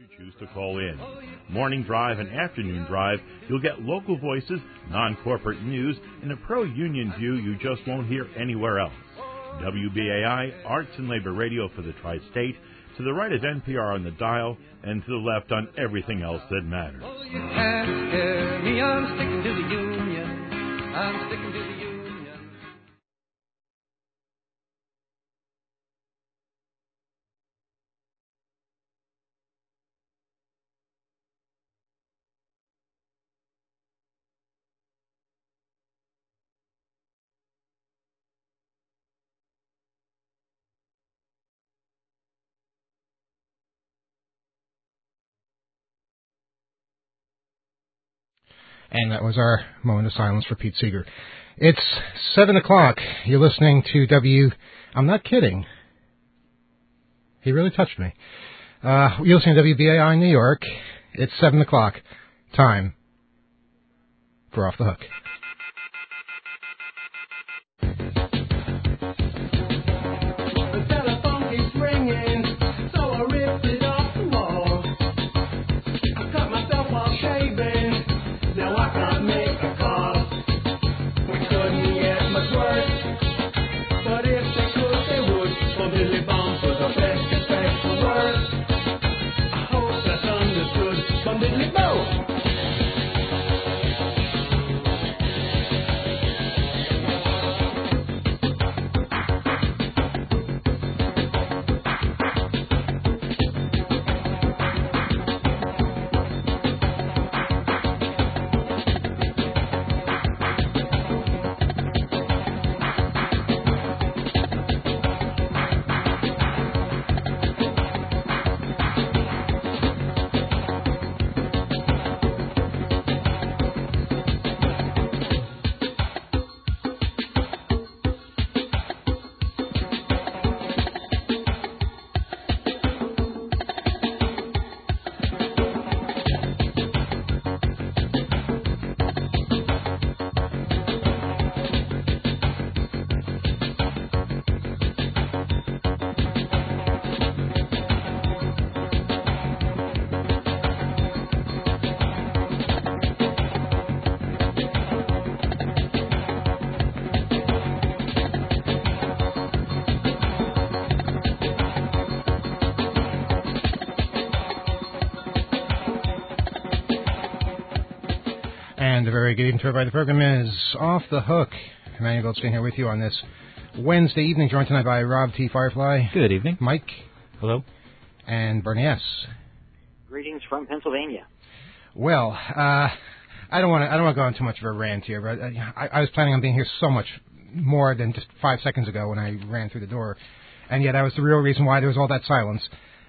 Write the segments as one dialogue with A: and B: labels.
A: you choose to call in. Morning Drive and Afternoon Drive, you'll get local voices, non-corporate news, and a pro-union view you just won't hear anywhere else. WBAI, Arts and Labor Radio for the Tri-State, to the right is NPR on the dial, and to the left on everything else that matters.
B: Oh, you can't hear me, I'm sticking to the union. I'm sticking to the union.
C: And that was our moment of silence for Pete Seeger. It's 7 o'clock. You're listening to I'm not kidding. He really touched me. You're listening to WBAI New York. It's 7 o'clock. Time for Off the Hook.
B: The telephone keeps ringing, so I ripped it off the wall. I cut myself while shaving. Now I can't make a call. We couldn't get much worse, but if they could, they would. Bum diddly bum for the best special word. I hope that's understood. Bum diddly bo.
C: And a very good evening to everybody. The program is Off the Hook. Emmanuel Goldstein here with you on this Wednesday evening, joined tonight by Rob T. Firefly.
D: Good evening.
C: Mike.
D: Hello.
C: And Bernie S.
E: Greetings from Pennsylvania.
C: Well, I don't want to go on too much of a rant here, but I was planning on being here so much more than just 5 seconds ago when I ran through the door, and yet that was the real reason why there was all that silence.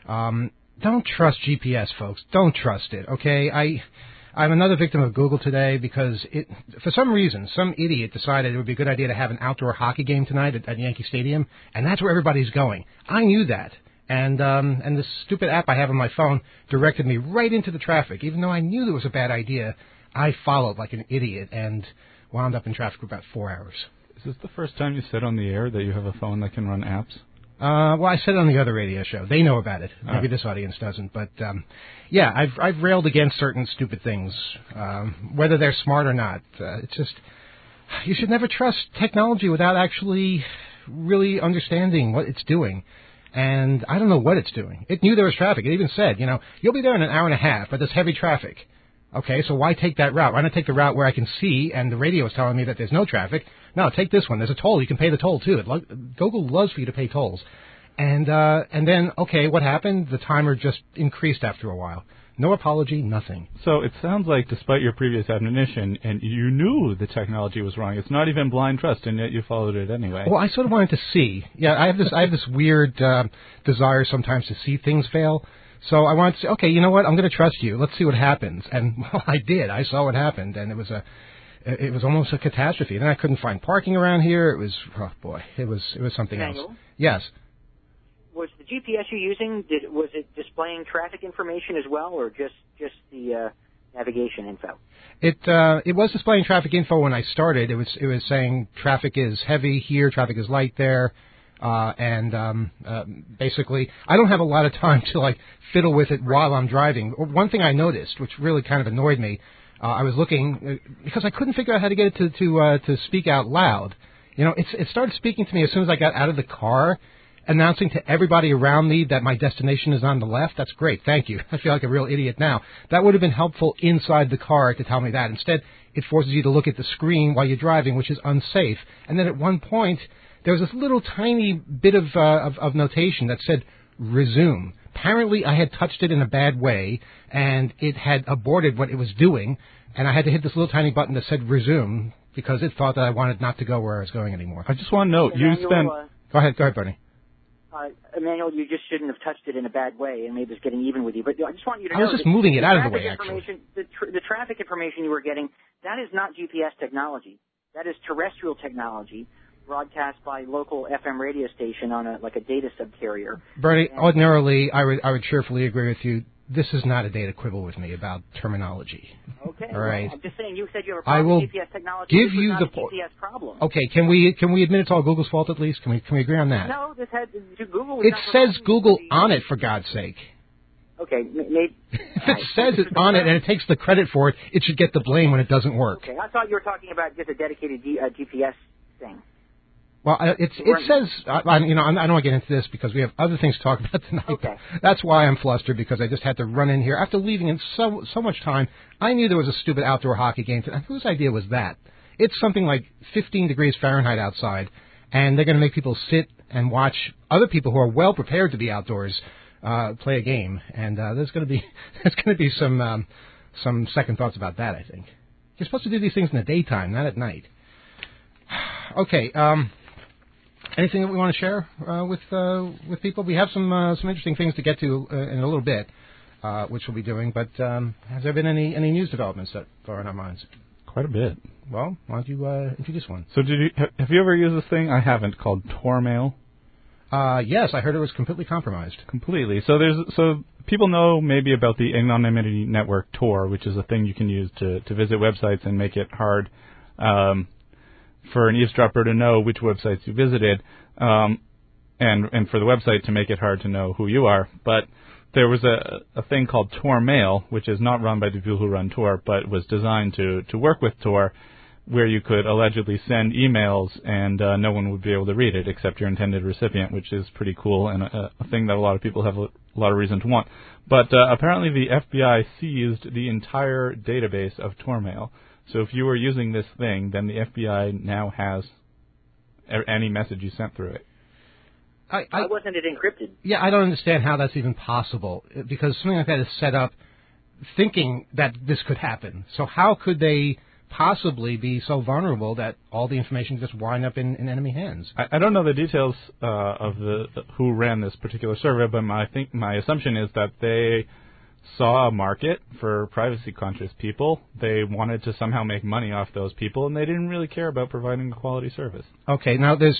C: Don't trust GPS, folks. Don't trust it, okay? I'm another victim of Google today because for some reason, some idiot decided it would be a good idea to have an outdoor hockey game tonight at Yankee Stadium, and that's where everybody's going. I knew that. And this stupid app I have on my phone directed me right into the traffic. Even though I knew it was a bad idea, I followed like an idiot and wound up in traffic for about 4 hours.
D: Is this the first time you said on the air that you have a phone that can run apps?
C: Well, I said it on the other radio show. They know about it. Maybe this audience doesn't. But, yeah, I've railed against certain stupid things, whether they're smart or not. It's just, you should never trust technology without actually really understanding what it's doing. And I don't know what it's doing. It knew there was traffic. It even said, you'll be there in an hour and a half, but there's heavy traffic. Okay, so why take that route? Why not take the route where I can see and the radio is telling me that there's no traffic? No, take this one. There's a toll. You can pay the toll, too. Google loves for you to pay tolls. And then, okay, what happened? The timer just increased after a while. No apology, nothing.
D: So it sounds like despite your previous admonition, and you knew the technology was wrong, it's not even blind trust, and yet you followed it anyway.
C: Well, I sort of wanted to see. Yeah, I have this weird desire sometimes to see things fail. So I wanted to say, okay, you know what? I'm going to trust you. Let's see what happens. And well, I did. I saw what happened, and it was almost a catastrophe. Then I couldn't find parking around here. It was, oh boy, it was something
E: Daniel?
C: else. Yes.
E: Was the GPS you're using, was it displaying traffic information as well, or just the navigation info?
C: It was displaying traffic info when I started. It was saying traffic is heavy here, traffic is light there. Basically, I don't have a lot of time to like fiddle with it while I'm driving. One thing I noticed, which really kind of annoyed me, I was looking because I couldn't figure out how to get it to speak out loud. You know, it started speaking to me as soon as I got out of the car, announcing to everybody around me that my destination is on the left. That's great. Thank you. I feel like a real idiot now. That would have been helpful inside the car to tell me that. Instead, it forces you to look at the screen while you're driving, which is unsafe. And then at one point, there was this little tiny bit of notation that said resume. Apparently, I had touched it in a bad way, and it had aborted what it was doing, and I had to hit this little tiny button that said resume because it thought that I wanted not to go where I was going anymore.
D: I just want to note, you spent...
C: Go ahead, Bernie.
E: Emmanuel, you just shouldn't have touched it in a bad way, and maybe it's getting even with you. But I just want you to know...
C: I was just moving it out of the way, actually.
E: The traffic information you were getting, that is not GPS technology. That is terrestrial technology broadcast by local FM radio station on a data subcarrier.
C: Bernie, ordinarily, I would cheerfully agree with you. This is not a data quibble with me about terminology.
E: Okay.
C: All right.
E: Well, I'm just saying you said you have a problem with GPS technology.
C: Give you the
E: GPS problem.
C: Okay. Can we admit it's all Google's fault at least? Can we agree on that?
E: No, this had Google.
C: It says Google on it, for God's sake.
E: Okay. Maybe.
C: If it says it on it and it takes the credit for it, it should get the blame when it doesn't work.
E: Okay. I thought you were talking about just a dedicated GPS thing.
C: Well, it says, I don't want to get into this because we have other things to talk about tonight.
E: Okay.
C: That's why I'm flustered, because I just had to run in here. After leaving in so much time, I knew there was a stupid outdoor hockey game. Whose idea was that? It's something like 15 degrees Fahrenheit outside, and they're going to make people sit and watch other people who are well prepared to be outdoors play a game. And there's going to be some second thoughts about that, I think. You're supposed to do these things in the daytime, not at night. Okay. Anything that we want to share with people? We have some interesting things to get to in a little bit, which we'll be doing. But has there been any news developments that are in our minds?
D: Quite a bit.
C: Well, why don't you introduce one?
D: So have you ever used this thing? I haven't, called Tormail.
C: Yes, I heard it was completely compromised.
D: Completely. So people know maybe about the anonymity network Tor, which is a thing you can use to visit websites and make it hard for an eavesdropper to know which websites you visited, and for the website to make it hard to know who you are. But there was a thing called Tormail, which is not run by the people who run Tor, but was designed to work with Tor, where you could allegedly send emails and no one would be able to read it except your intended recipient, which is pretty cool and a thing that a lot of people have a lot of reason to want. But apparently the FBI seized the entire database of Tormail. So if you were using this thing, then the FBI now has any message you sent through it.
E: Why wasn't it encrypted?
C: Yeah, I don't understand how that's even possible, because something like that is set up thinking that this could happen. So how could they possibly be so vulnerable that all the information just wind up in enemy hands?
D: I don't know the details of who ran this particular survey, but my assumption is that they saw a market for privacy-conscious people. They wanted to somehow make money off those people, and they didn't really care about providing a quality service.
C: Okay, now there's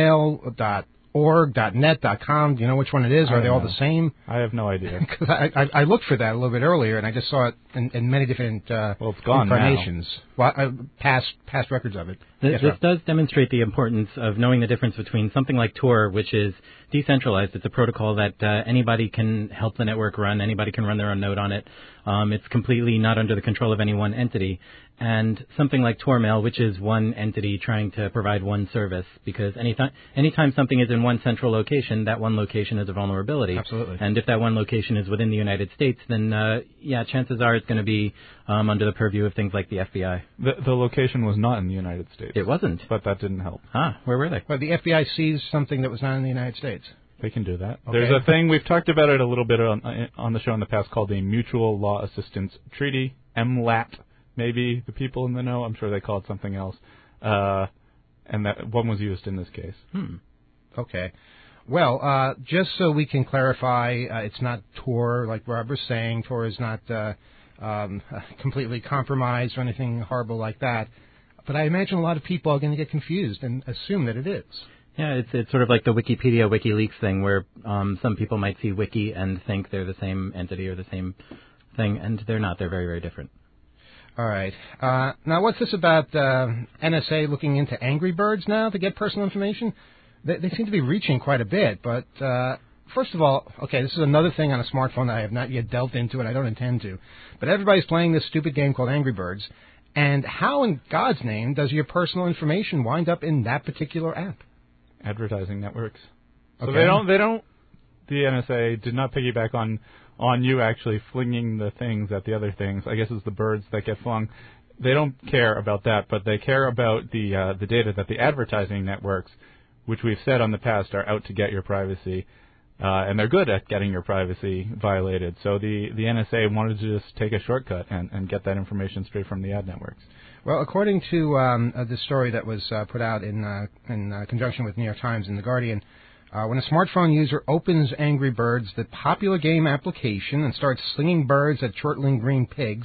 C: tormail.org, .net, .com. Do you know which one it is? Are they all the same?
D: I have no idea.
C: Because I looked for that a little bit earlier, and I just saw it in many different
D: it's gone
C: incarnations. Well, past records of it.
F: This does demonstrate the importance of knowing the difference between something like Tor, which is decentralized. It's a protocol that anybody can help the network run. Anybody can run their own node on it. It's completely not under the control of any one entity. And something like Tormail, which is one entity trying to provide one service, because anytime something is in one central location, that one location is a vulnerability.
C: Absolutely.
F: And if that one location is within the United States, then, chances are it's going to be under the purview of things like the FBI.
D: The location was not in the United States.
F: It wasn't.
D: But that didn't help.
F: Where were they?
C: Well, the FBI seized something that was not in the United States.
D: They can do that.
C: Okay.
D: There's a thing, we've talked about it a little bit on the show in the past, called the Mutual Law Assistance Treaty, MLAT. Maybe the people in the know, I'm sure they call it something else. And that one was used in this case.
C: Okay. Well, just so we can clarify, it's not Tor, like Rob was saying. Tor is not completely compromised or anything horrible like that. But I imagine a lot of people are going to get confused and assume that it is.
F: Yeah, it's sort of like the Wikipedia WikiLeaks thing, where some people might see Wiki and think they're the same entity or the same thing, and they're not. They're very, very different.
C: All right. Now, what's this about NSA looking into Angry Birds now to get personal information? they seem to be reaching quite a bit. But first of all, okay, this is another thing on a smartphone that I have not yet delved into, and I don't intend to. But everybody's playing this stupid game called Angry Birds. And how in God's name does your personal information wind up in that particular app?
D: Advertising networks. So
C: Okay.
D: they don't. The NSA did not piggyback on you actually flinging the things at the other things. I guess it's the birds that get flung. They don't care about that, but they care about the data that the advertising networks, which we've said on the past, are out to get your privacy, and they're good at getting your privacy violated. So the NSA wanted to just take a shortcut and get that information straight from the ad networks.
C: Well, according to the story that was put out in conjunction with New York Times and The Guardian, when a smartphone user opens Angry Birds, the popular game application, and starts slinging birds at chortling green pigs,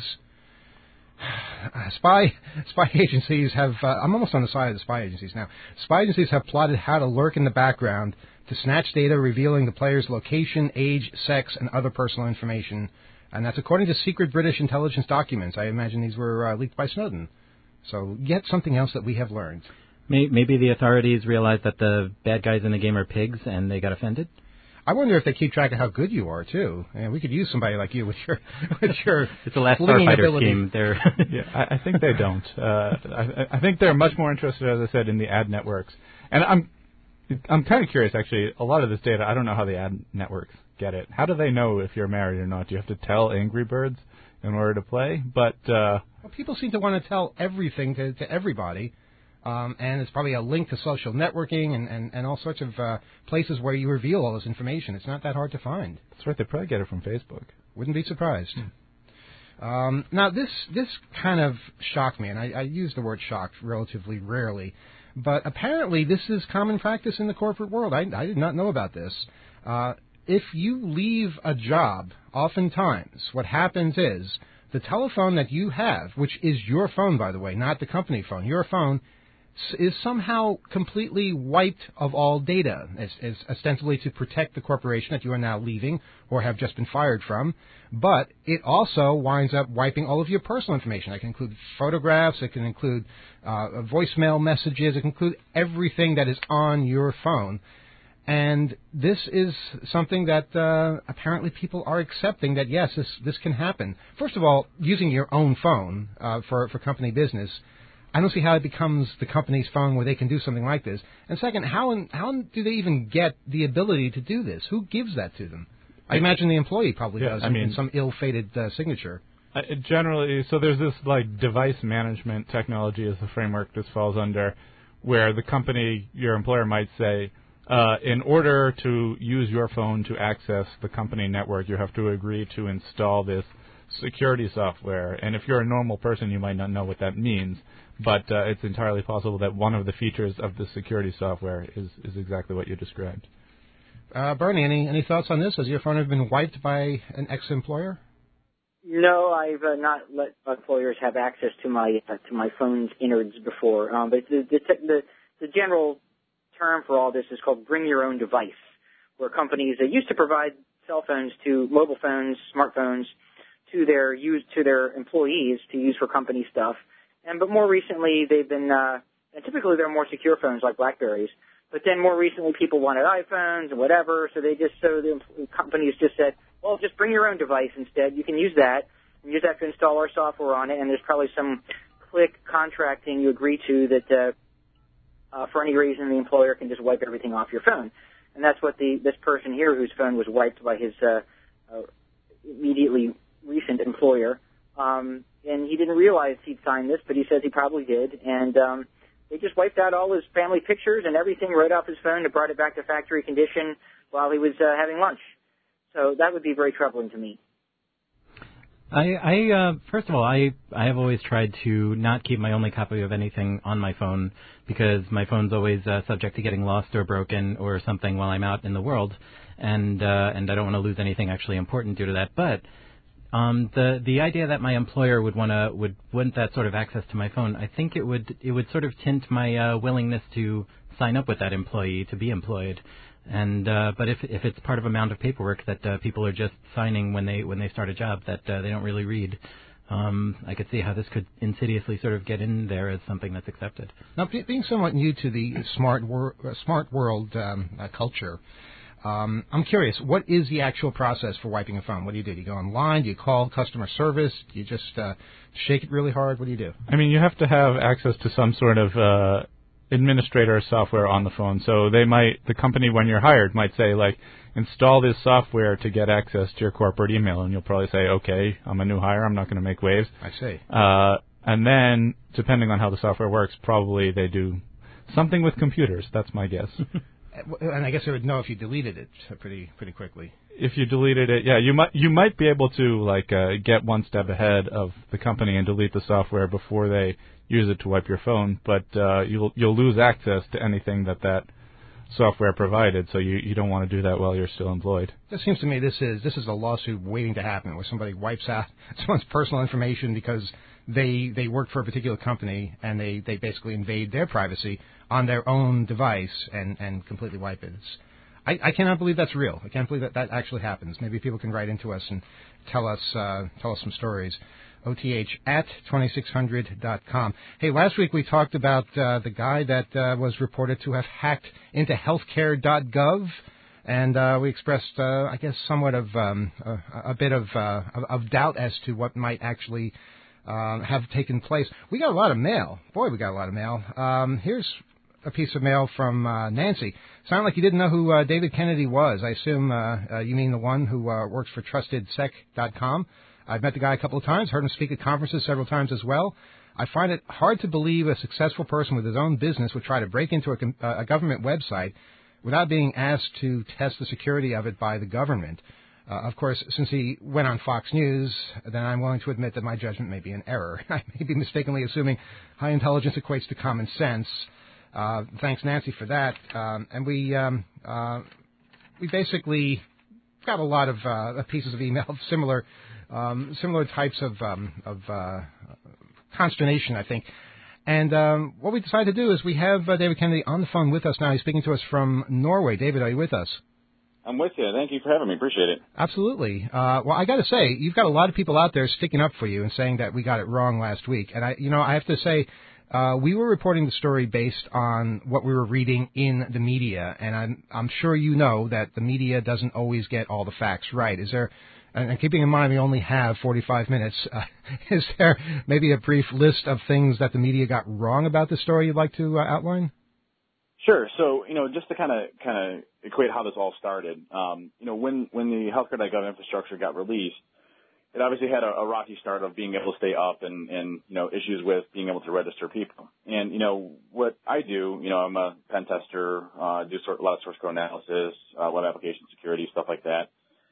C: spy agencies have, I'm almost on the side of the spy agencies now, spy agencies have plotted how to lurk in the background to snatch data revealing the player's location, age, sex, and other personal information. And that's according to secret British intelligence documents. I imagine these were leaked by Snowden. So yet something else that we have learned.
F: Maybe the authorities realized that the bad guys in the game are pigs and they got offended?
C: I wonder if they keep track of how good you are, too. And we could use somebody like you with your
F: It's a last
C: flinging
F: Starfighter
C: ability.
F: scheme. They're
D: Yeah, I think they don't. I think they're much more interested, as I said, in the ad networks. And I'm kind of curious, actually. A lot of this data, I don't know how the ad networks get it. How do they know if you're married or not? Do you have to tell Angry Birds in order to play? But
C: Well, people seem to want to tell everything to everybody. And it's probably a link to social networking and all sorts of places where you reveal all this information. It's not that hard to find.
D: that's right, they probably get it from Facebook.
C: Wouldn't be surprised. Now, this kind of shocked me, and I use the word shocked relatively rarely, but apparently this is common practice in the corporate world. I did not know about this. If you leave a job, oftentimes what happens is the telephone that you have, which is your phone, by the way, not the company phone, your phone, is somehow completely wiped of all data, as ostensibly to protect the corporation that you are now leaving or have just been fired from. But it also winds up wiping all of your personal information. It can include photographs, it can include voicemail messages, it can include everything that is on your phone. And this is something that apparently people are accepting that, yes, this can happen. First of all, using your own phone for company business, I don't see how it becomes the company's phone where they can do something like this. And second, how do they even get the ability to do this? Who gives that to them? I imagine the employee probably does in some ill-fated signature.
D: Generally, so there's this like device management technology as the framework this falls under, where the company, your employer might say, in order to use your phone to access the company network, you have to agree to install this security software. And if you're a normal person, you might not know what that means, but it's entirely possible that one of the features of the security software is exactly what you described.
C: Bernie, any thoughts on this? Has your phone ever been wiped by an ex-employer?
E: No, I've not let employers have access to my phone's innards before. But the general term for all this is called bring your own device, where companies that used to provide cell phones to mobile phones, smartphones, to their employees to use for company stuff. But more recently they've been and typically they're more secure phones like BlackBerries. But then more recently people wanted iPhones and whatever, so the companies just said, well, just bring your own device instead. You can use that. You just have to install our software on it, and there's probably some click contracting you agree to that for any reason the employer can just wipe everything off your phone. And that's what this person here whose phone was wiped by his immediately recent employer. And he didn't realize he'd signed this, but he says he probably did. And they just wiped out all his family pictures and everything right off his phone and brought it back to factory condition while he was having lunch. So that would be very troubling to me.
F: First of all, I have always tried to not keep my only copy of anything on my phone because my phone's always subject to getting lost or broken or something while I'm out in the world, and I don't want to lose anything actually important due to that. But the idea that my employer would want that sort of access to my phone, I think it would sort of tint my willingness to sign up with that employee to be employed. And but if it's part of a mound of paperwork that people are just signing when they start a job that they don't really read, I could see how this could insidiously sort of get in there as something that's accepted.
C: Now, being somewhat new to the smart world culture, I'm curious, what is the actual process for wiping a phone? What do you do? Do you go online? Do you call customer service? Do you just shake it really hard? What do you do?
D: I mean, you have to have access to some sort of administrator software on the phone. So the company when you're hired might say, like, install this software to get access to your corporate email. And you'll probably say, okay, I'm a new hire. I'm not going to make waves.
C: I see.
D: And then, depending on how the software works, probably they do something with computers. That's my guess.
C: And I guess I would know if you deleted it pretty quickly.
D: If you deleted it, yeah, you might be able to get one step ahead of the company and delete the software before they use it to wipe your phone. But you'll lose access to anything that software provided. So you don't want to do that while you're still employed.
C: It seems to me this is a lawsuit waiting to happen, where somebody wipes out someone's personal information because they work for a particular company and they basically invade their privacy on their own device and completely wipe it. I cannot believe that's real. I can't believe that actually happens. Maybe people can write into us and tell us some stories. OTH@2600.com. Hey, last week we talked about the guy that was reported to have hacked into healthcare.gov, and we expressed, I guess, somewhat of a bit of doubt as to what might actually have taken place. We got a lot of mail. Boy, we got a lot of mail. Here's a piece of mail from Nancy. Sounded like you didn't know who David Kennedy was. I assume you mean the one who works for TrustedSec.com. I've met the guy a couple of times, heard him speak at conferences several times as well. I find it hard to believe a successful person with his own business would try to break into a government website without being asked to test the security of it by the government. Of course, since he went on Fox News, then I'm willing to admit that my judgment may be an error. I may be mistakenly assuming high intelligence equates to common sense. Thanks, Nancy, for that. And we basically got a lot of pieces of email, similar types of consternation, I think. And what we decided to do is we have David Kennedy on the phone with us now. He's speaking to us from Norway. David, are you with us?
G: I'm with you. Thank you for having me. Appreciate it.
C: Absolutely. Well, I got to say, you've got a lot of people out there sticking up for you and saying that we got it wrong last week. And I have to say, we were reporting the story based on what we were reading in the media, and I'm sure you know that the media doesn't always get all the facts right. Is there? And keeping in mind we only have 45 minutes, is there maybe a brief list of things that the media got wrong about the story you'd like to outline?
G: Sure. So, just to kind of equate how this all started, when the healthcare.gov infrastructure got released, it obviously had a rocky start of being able to stay up and issues with being able to register people. And, what I do, I'm a pen tester, do a lot of source code analysis, web application security, stuff like that.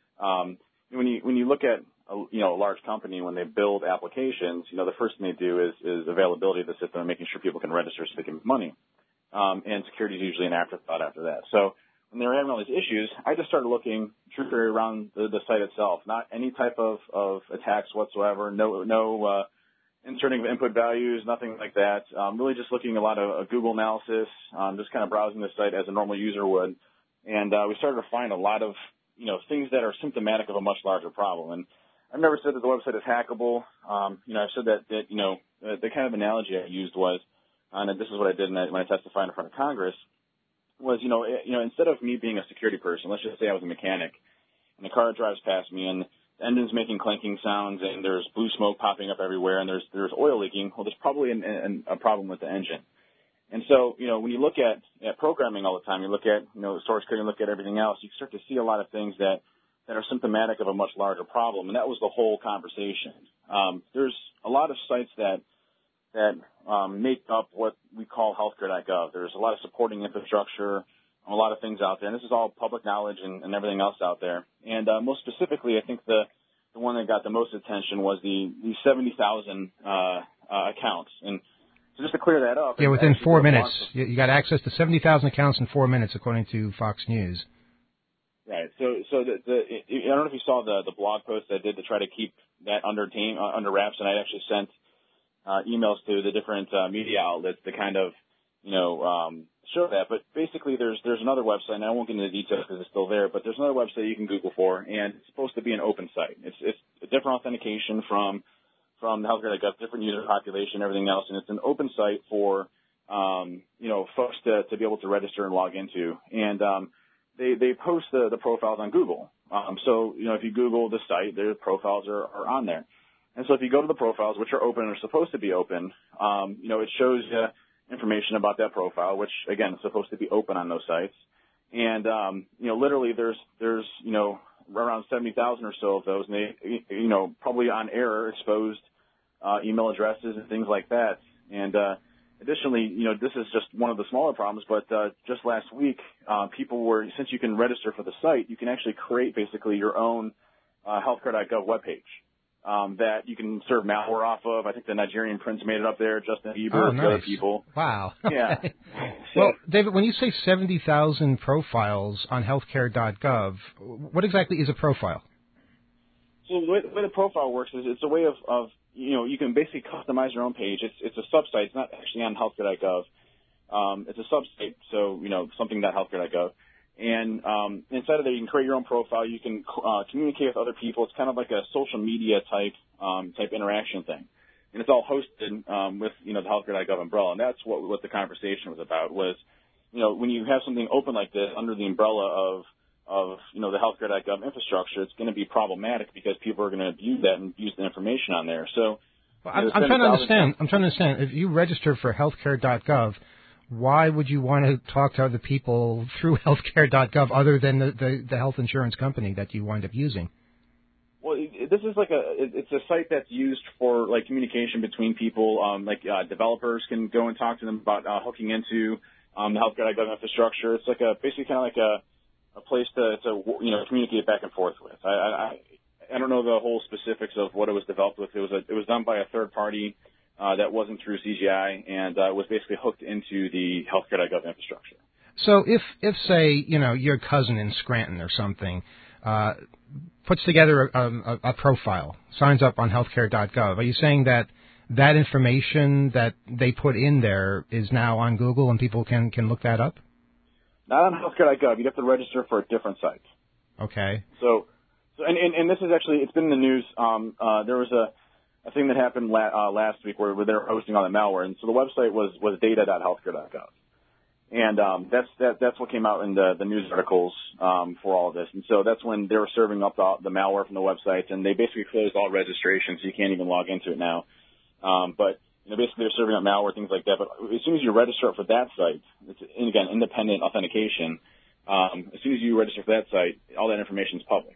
G: When you look at a large company, when they build applications, the first thing they do is availability of the system and making sure people can register so they can make money. And security is usually an afterthought after that. So when they were having all these issues, I just started looking truthfully around the site itself, not any type of attacks whatsoever, no inserting of input values, nothing like that. Really just looking a lot of Google analysis, just kind of browsing the site as a normal user would. And we started to find a lot of things that are symptomatic of a much larger problem. And I've never said that the website is hackable. I've said that the kind of analogy I used was, and this is what I did when I testified in front of Congress, was, instead of me being a security person, let's just say I was a mechanic, and the car drives past me, and the engine's making clanking sounds, and there's blue smoke popping up everywhere, and there's oil leaking. Well, there's probably a problem with the engine. And so, when you look at programming all the time, you look at, source code, you look at everything else, you start to see a lot of things that are symptomatic of a much larger problem, and that was the whole conversation. There's a lot of sites that make up what we call healthcare.gov. There's a lot of supporting infrastructure, a lot of things out there, and this is all public knowledge and everything else out there. And most specifically, I think the one that got the most attention was the 70,000 accounts. And so just to clear that up.
C: Yeah, within 4 minutes. You got access to 70,000 accounts in 4 minutes, according to Fox News.
G: Right. So I don't know if you saw the blog post I did to try to keep that under wraps, and I actually sent emails to the different media outlets to kind of, show that. But basically, there's another website, and I won't get into the details because it's still there, but there's another website you can Google for, and it's supposed to be an open site. It's a different authentication from from the healthcare.gov, different user population, everything else, and it's an open site for folks to be able to register and log into. And they post the profiles on Google. So if you Google the site, their profiles are on there. And so if you go to the profiles, which are open or supposed to be open, it shows you information about that profile, which again is supposed to be open on those sites. And literally there's around 70,000 or so of those, and they probably on error exposed email addresses and things like that. And additionally, this is just one of the smaller problems, but just last week, since you can register for the site, you can actually create basically your own healthcare.gov webpage that you can serve malware off of. I think the Nigerian Prince made it up there, Justin Bieber,
C: nice.
G: Other people.
C: Wow.
G: Yeah.
C: Well, David, when you say 70,000 profiles on healthcare.gov, what exactly is a profile?
G: So the way the profile works is it's a way of you can basically customize your own page. It's a sub-site. It's not actually on healthcare.gov. It's a sub-site, so, something.healthcare.gov. And inside of there, you can create your own profile. You can communicate with other people. It's kind of like a social media type interaction thing. And it's all hosted with, the healthcare.gov umbrella. And that's what the conversation was about was, when you have something open like this under the umbrella of the healthcare.gov infrastructure, it's going to be problematic because people are going to abuse that and use the information on there. So
C: I'm trying to understand. If you register for healthcare.gov, why would you want to talk to other people through healthcare.gov other than the health insurance company that you wind up using?
G: Well, this is it's a site that's used for like communication between people. Developers can go and talk to them about hooking into the healthcare.gov infrastructure. It's basically kind of like a place to communicate back and forth with. I don't know the whole specifics of what it was developed with. It was done by a third party that wasn't through CGI, and was basically hooked into the healthcare.gov infrastructure.
C: So if say your cousin in Scranton or something puts together a profile, signs up on healthcare.gov, are you saying that information that they put in there is now on Google and people can look that up?
G: Not on healthcare.gov. You'd have to register for a different site.
C: Okay.
G: So this is actually, it's been in the news. There was a thing that happened last week where they were hosting on the malware, and so the website was data.healthcare.gov. And that's what came out in the news articles for all of this. And so that's when they were serving up the malware from the website, and they basically closed all registration, so you can't even log into it now. But basically they're serving up malware, things like that. But as soon as you register for that site, it's, again, independent authentication. As soon as you register for that site, all that information is public.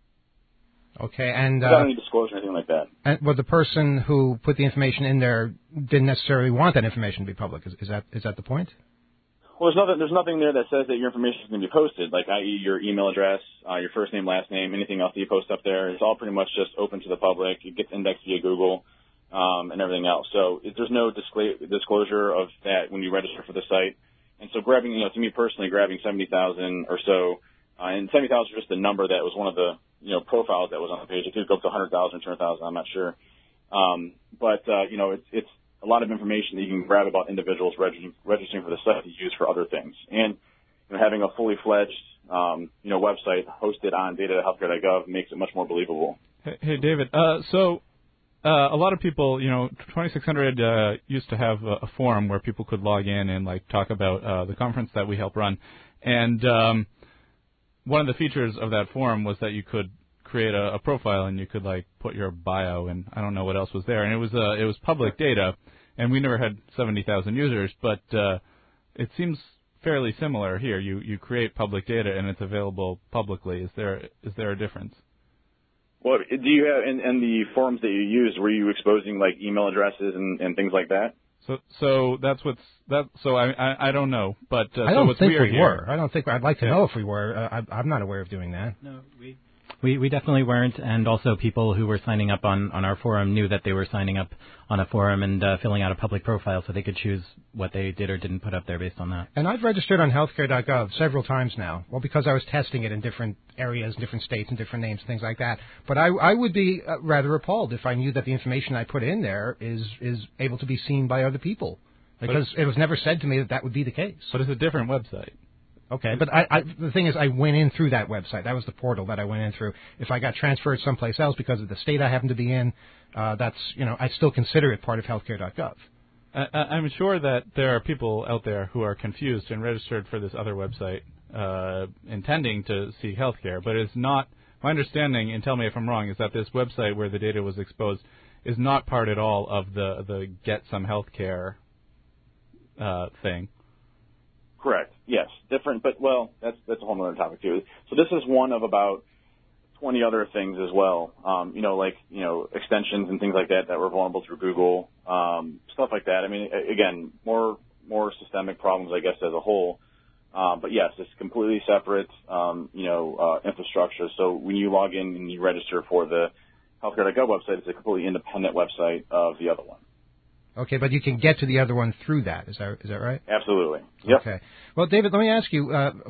C: Okay, and
G: without any disclosure or anything like that.
C: And the person who put the information in there didn't necessarily want that information to be public. Is that the point?
G: Well, there's nothing there that says that your information is going to be posted, like i.e. your email address, your first name, last name, anything else that you post up there. It's all pretty much just open to the public. It gets indexed via Google and everything else. So there's no disclosure of that when you register for the site. And so grabbing, to me personally, grabbing 70,000 or so, and 70,000 is just the number that was one of the profiles that was on the page. It could go up to 100,000 or 200,000. I'm not sure. But it's a lot of information that you can grab about individuals registering for the site to use for other things. And having a fully fledged website hosted on data.healthcare.gov makes it much more believable.
D: Hey David. So a lot of people, 2600 used to have a forum where people could log in and talk about the conference that we help run. And one of the features of that forum was that you could create a profile and you could put your bio, and I don't know what else was there. And it was public data, and we never had 70,000 users, but it seems fairly similar here. You create public data and it's available publicly. Is there a difference?
G: Well, do you have in the forums that you used, were you exposing email addresses and things like that?
D: So that's So I don't know, but
C: I don't think we
D: here.
C: were. I don't think I'd like to know if we were. I'm not aware of doing that.
F: No, we definitely weren't, and also people who were signing up on our forum knew that they were signing up on a forum and filling out a public profile, so they could choose what they did or didn't put up there based on that.
C: And I've registered on healthcare.gov several times now. Well, because I was testing it in different areas, different states, and different names, things like that. But I would be rather appalled if I knew that the information I put in there is able to be seen by other people. Because it was never said to me that would be the case.
D: But it's a different website.
C: Okay, but the thing is, I went in through that website. That was the portal that I went in through. If I got transferred someplace else because of the state I happen to be in, that's, I still consider it part of healthcare.gov.
D: I'm sure that there are people out there who are confused and registered for this other website intending to seek healthcare, but it's not. My understanding, and tell me if I'm wrong, is that this website where the data was exposed is not part at all of the Get Some Healthcare thing.
G: Correct. Yes. Different, but that's a whole other topic too. So this is one of about 20 other things as well. Extensions and things like that were vulnerable through Google, stuff like that. I mean, again, more systemic problems, I guess, as a whole. But yes, it's completely separate, infrastructure. So when you log in and you register for the healthcare.gov website, it's a completely independent website of the other one.
C: Okay, but you can get to the other one through that. Is that right?
G: Absolutely. Yep.
C: Okay. Well, David, let me ask you,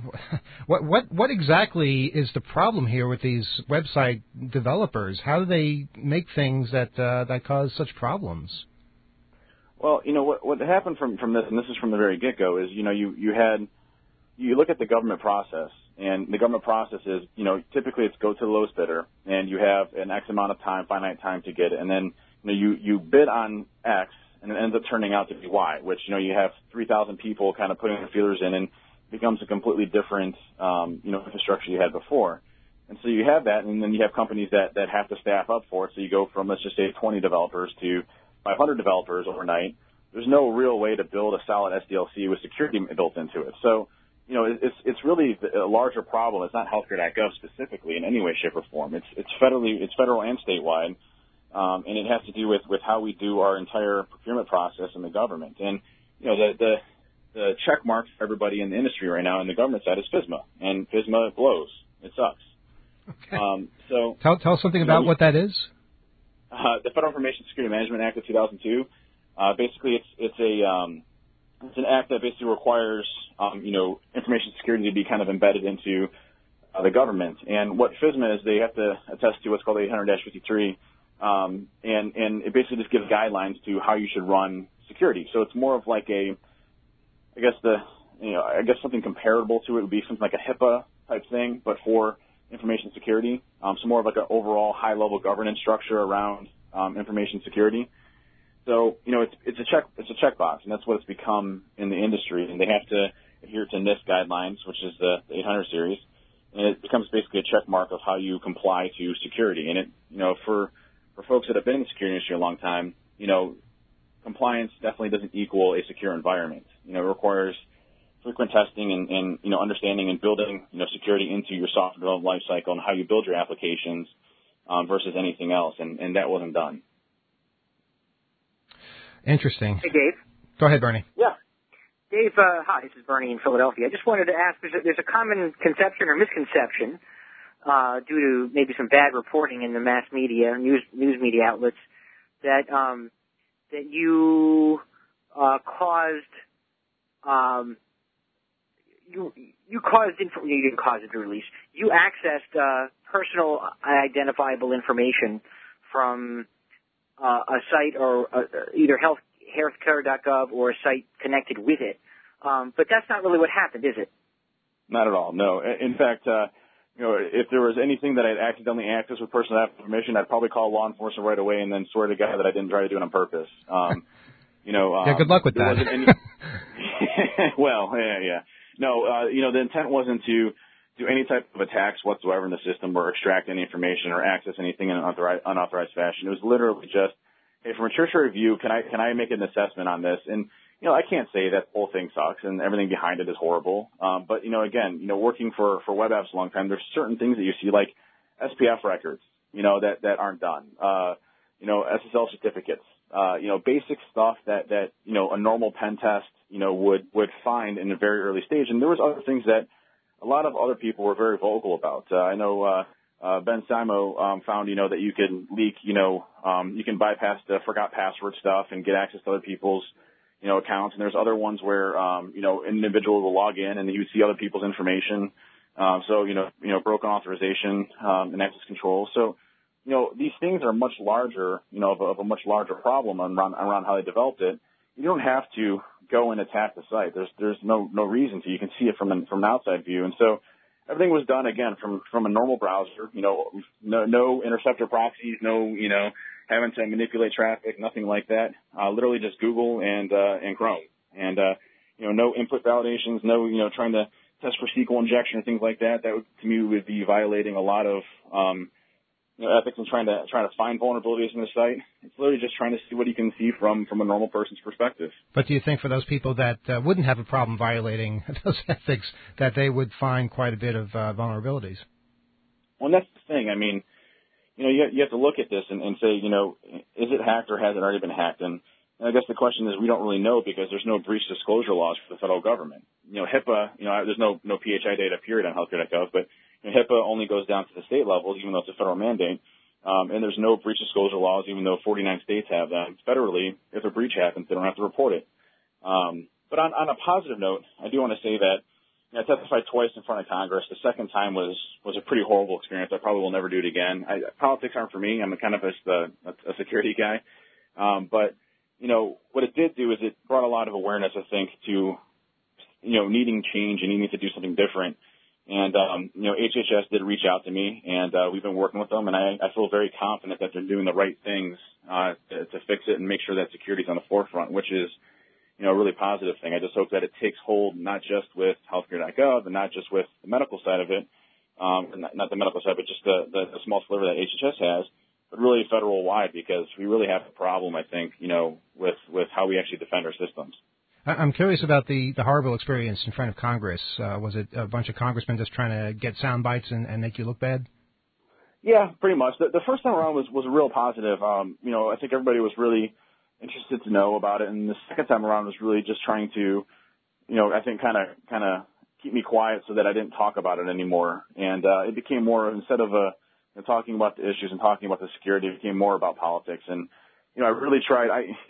C: what exactly is the problem here with these website developers? How do they make things that cause such problems?
G: Well, what happened from this, and this is from the very get-go, is you look at the government process, and the government process is typically it's go to the lowest bidder, and you have an X amount of time, finite time to get it, and then you bid on X. And it ends up turning out to be Y, which, you have 3,000 people kind of putting their feelers in, and becomes a completely different, infrastructure you had before. And so you have that, and then you have companies that have to staff up for it. So you go from, let's just say, 20 developers to 500 developers overnight. There's no real way to build a solid SDLC with security built into it. So, it's really a larger problem. It's not healthcare.gov specifically in any way, shape, or form. It's federal and statewide. And it has to do with how we do our entire procurement process in the government. And, the check mark for everybody in the industry right now on the government side is FISMA. And FISMA blows. It sucks.
C: Okay.
G: So
C: Tell us something about what that is.
G: The Federal Information Security Management Act of 2002. Basically, it's an act that basically requires, information security to be kind of embedded into the government. And what FISMA is, they have to attest to what's called 800-53. And it basically just gives guidelines to how you should run security. So it's more of like I guess something comparable to it would be something like a HIPAA type thing, but for information security. So more of like an overall high level governance structure around, information security. So, it's a checkbox, and that's what it's become in the industry. And they have to adhere to NIST guidelines, which is the 800 series. And it becomes basically a check mark of how you comply to security. And it, for folks that have been in the security industry a long time, compliance definitely doesn't equal a secure environment. It requires frequent testing and understanding and building, security into your software development life cycle and how you build your applications versus anything else. And that wasn't done.
C: Interesting.
E: Hey, Dave.
C: Go ahead, Bernie.
E: Yeah. Dave, hi, this is Bernie in Philadelphia. I just wanted to ask, there's a common conception or misconception due to maybe some bad reporting in the mass media, news media outlets, that you caused you didn't cause it to release. You accessed personal identifiable information from a site or either healthcare.gov or a site connected with it. But that's not really what happened, is it?
G: Not at all. No. In fact, if there was anything that I'd accidentally accessed with personal information, I'd probably call law enforcement right away and then swear to God that I didn't try to do it on purpose.
C: Yeah, good luck with that.
G: Well, yeah. No, the intent wasn't to do any type of attacks whatsoever in the system or extract any information or access anything in an unauthorized fashion. It was literally just, hey, from a tertiary review, can I make an assessment on this? And, I can't say that the whole thing sucks and everything behind it is horrible. But, again, working for web apps a long time, there's certain things that you see like SPF records, that aren't done. SSL certificates, basic stuff that a normal pen test, would find in a very early stage. And there was other things that a lot of other people were very vocal about. I know, Ben Simo, found, that you can leak, you can bypass the forgot password stuff and get access to other people's, accounts. And there's other ones where, an individual will log in and you see other people's information. So, broken authorization, and access control. So, these things are much larger, of a much larger problem around how they developed it. You don't have to go and attack the site. There's no reason to. You can see it from an outside view. And so everything was done, again, from a normal browser. No interceptor proxies, no, having to manipulate traffic, nothing like that. Literally just Google and Chrome. And, no input validations, no, trying to test for SQL injection or things like that. That would, to me, would be violating a lot of, ethics and trying to find vulnerabilities in the site. It's literally just trying to see what you can see from a normal person's perspective.
C: But do you think for those people that wouldn't have a problem violating those ethics, that they would find quite a bit of vulnerabilities?
G: Well, and that's the thing. I mean, you have to look at this and say, is it hacked or has it already been hacked? And I guess the question is we don't really know because there's no breach disclosure laws for the federal government. HIPAA, there's no PHI data period on healthcare.gov, but HIPAA only goes down to the state levels, even though it's a federal mandate. And there's no breach disclosure laws, even though 49 states have them. Federally, if a breach happens, they don't have to report it. But on a positive note, I do want to say that I testified twice in front of Congress. The second time was a pretty horrible experience. I probably will never do it again. Politics aren't for me. I'm kind of a security guy. But what it did do is it brought a lot of awareness, I think, to, needing change and needing to do something different. And, HHS did reach out to me, and we've been working with them, and I feel very confident that they're doing the right things to fix it and make sure that security is on the forefront, which is, a really positive thing. I just hope that it takes hold not just with healthcare.gov and not just with the medical side of it, not the medical side, but just the small sliver that HHS has, but really federal-wide, because we really have a problem, I think, with how we actually defend our systems.
C: I'm curious about the horrible experience in front of Congress. Was it a bunch of congressmen just trying to get sound bites and make you look bad?
G: Yeah, pretty much. The first time around was real positive. I think everybody was really interested to know about it, and the second time around was really just trying to, I think kind of keep me quiet so that I didn't talk about it anymore. And it became more, instead of talking about the issues and talking about the security, it became more about politics. And I really tried.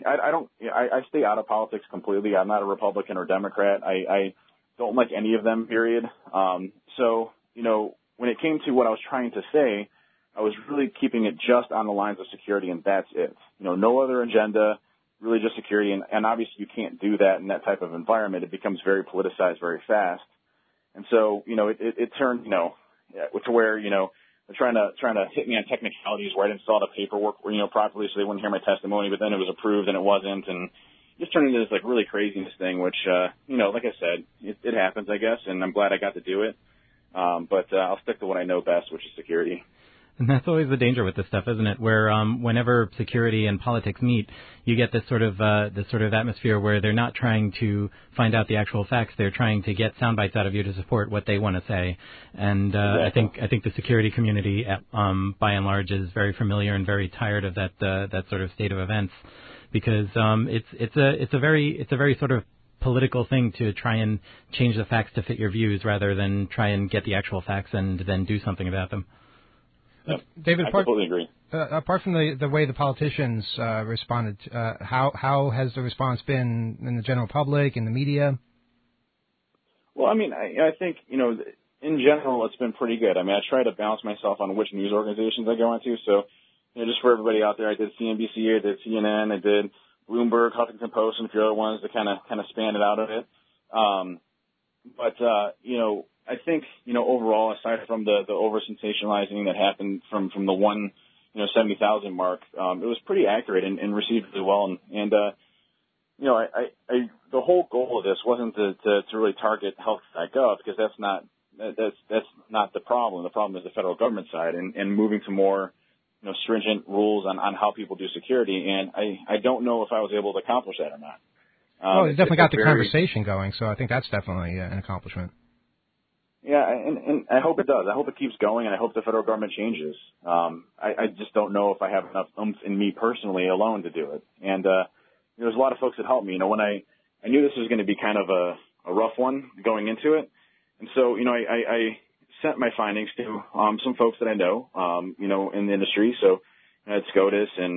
G: I stay out of politics completely. I'm not a Republican or Democrat. I don't like any of them, period. So, when it came to what I was trying to say, I was really keeping it just on the lines of security, and that's it. No other agenda, really just security. And obviously you can't do that in that type of environment. It becomes very politicized very fast. And so, it turned, to where, they're trying to hit me on technicalities where I didn't fill out the paperwork, properly, so they wouldn't hear my testimony, but then it was approved and it wasn't, and just turned into this really craziness thing, which, like I said, it happens, I guess, and I'm glad I got to do it. But I'll stick to what I know best, which is security.
F: And that's always the danger with this stuff, isn't it? Where whenever security and politics meet, you get this sort of atmosphere where they're not trying to find out the actual facts; they're trying to get sound bites out of you to support what they want to say. And exactly. I think the security community, by and large, is very familiar and very tired of that sort of state of events, because it's a very sort of political thing to try and change the facts to fit your views rather than try and get the actual facts and then do something about them.
G: Yep.
C: David,
G: I completely agree.
C: Apart from the way the politicians responded, how has the response been in the general public, in the media?
G: Well, I think, in general, it's been pretty good. I try to balance myself on which news organizations I go into. So, just for everybody out there, I did CNBC, I did CNN, I did Bloomberg, Huffington Post, and a few other ones to kind of span it out a bit. I think, overall, aside from the over-sensationalizing that happened from the 70,000 mark, it was pretty accurate and received really well. And the whole goal of this wasn't to really target health.gov, because that's not the problem. The problem is the federal government side and moving to more, stringent rules on how people do security. And I don't know if I was able to accomplish that or not.
C: Well, you definitely got the conversation going, so I think that's definitely an accomplishment.
G: Yeah, and I hope it does. I hope it keeps going, and I hope the federal government changes. I just don't know if I have enough oomph in me personally alone to do it. And there's a lot of folks that helped me. When I knew this was going to be kind of a rough one going into it, and so I sent my findings to some folks that I know, in the industry. So I had SCOTUS and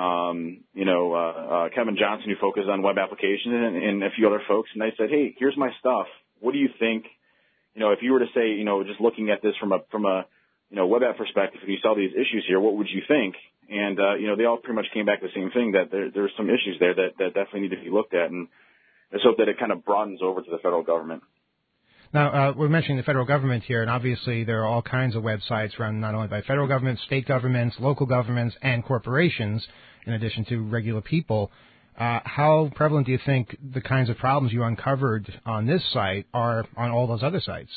G: Kevin Johnson, who focuses on web applications, and a few other folks. And I said, hey, here's my stuff. What do you think? If you were to say, just looking at this from a web app perspective, if you saw these issues here, what would you think? And, they all pretty much came back to the same thing, that there's some issues there that definitely need to be looked at. And let's hope that it kind of broadens over to the federal government.
C: Now, we're mentioning the federal government here, and obviously there are all kinds of websites run not only by federal governments, state governments, local governments, and corporations, in addition to regular people. How prevalent do you think the kinds of problems you uncovered on this site are on all those other sites?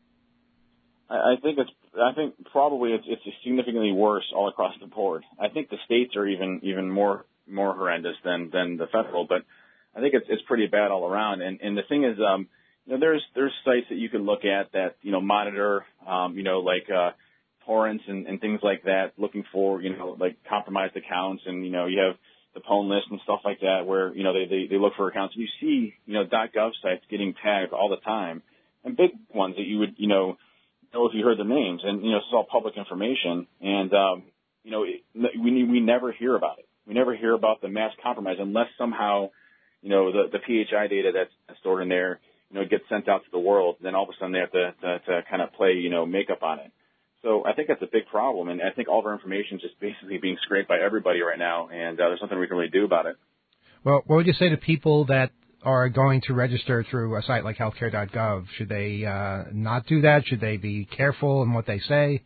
G: I think probably it's significantly worse all across the board. I think the states are even more horrendous than the federal, but I think it's pretty bad all around. And the thing is, there's sites that you can look at that monitor, like torrents and things like that, looking for like compromised accounts, and you have the pwn list and stuff like that, where they look for accounts. And you see .gov sites getting tagged all the time, and big ones that you would know if you heard the names, and it's all public information, and we never hear about it. We never hear about the mass compromise unless somehow the PHI data that's stored in there gets sent out to the world. Then all of a sudden they have to kind of play makeup on it. So I think that's a big problem, and I think all of our information is just basically being scraped by everybody right now, and there's nothing we can really do about it.
C: Well, what would you say to people that are going to register through a site like healthcare.gov? Should they not do that? Should they be careful in what they say?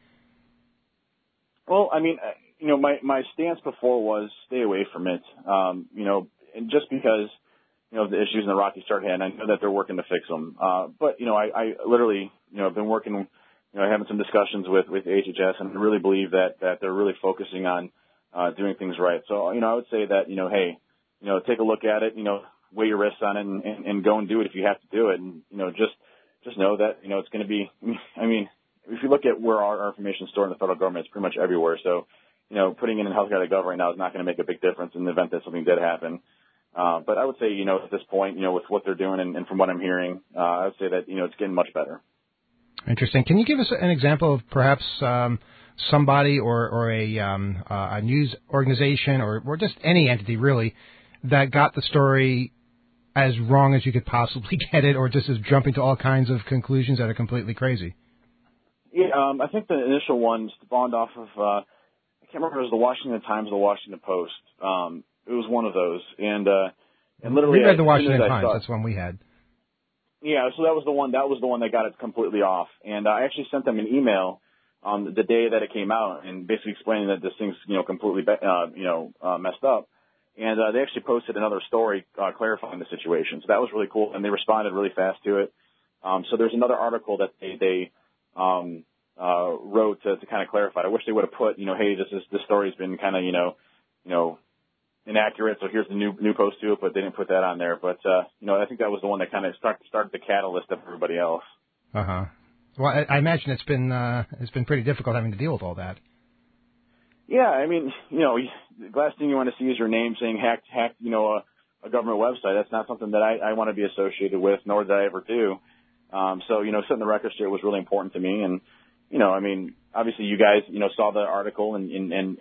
G: Well, I mean, my stance before was stay away from it. And just because of the issues in the Rocky Start had, I know that they're working to fix them. But I literally have been working, having some discussions with HHS, and really believe that they're really focusing on doing things right. So I would say that hey, take a look at it, weigh your risks on it, and go and do it if you have to do it. And just know that it's going to be. I mean, if you look at where our information is stored in the federal government, it's pretty much everywhere. So putting it in healthcare.gov right now is not going to make a big difference in the event that something did happen. But I would say at this point, with what they're doing and from what I'm hearing, I would say that it's getting much better.
C: Interesting. Can you give us an example of perhaps somebody or a news organization or just any entity really that got the story as wrong as you could possibly get it, or just is jumping to all kinds of conclusions that are completely crazy?
G: Yeah, I think the initial one spawned off of I can't remember if it was the Washington Times or the Washington Post. It was one of those, and literally
C: we read the Washington Times. That's one we had.
G: Yeah, so that was the one that got it completely off, and I actually sent them an email the day that it came out, and basically explaining that this thing's completely messed up. And they actually posted another story clarifying the situation. So that was really cool, and they responded really fast to it. So there's another article that they wrote to kind of clarify. I wish they would have put, hey, this story's been kind of, inaccurate, so here's the new post to it, but they didn't put that on there. But, I think that was the one that kind of started the catalyst of everybody else. Uh-huh.
C: Well, I imagine it's been pretty difficult having to deal with all that.
G: Yeah, I mean, the last thing you want to see is your name saying hacked, a government website. That's not something that I want to be associated with, nor did I ever do. So, setting the record straight was really important to me. And, I mean, obviously you guys, saw the article and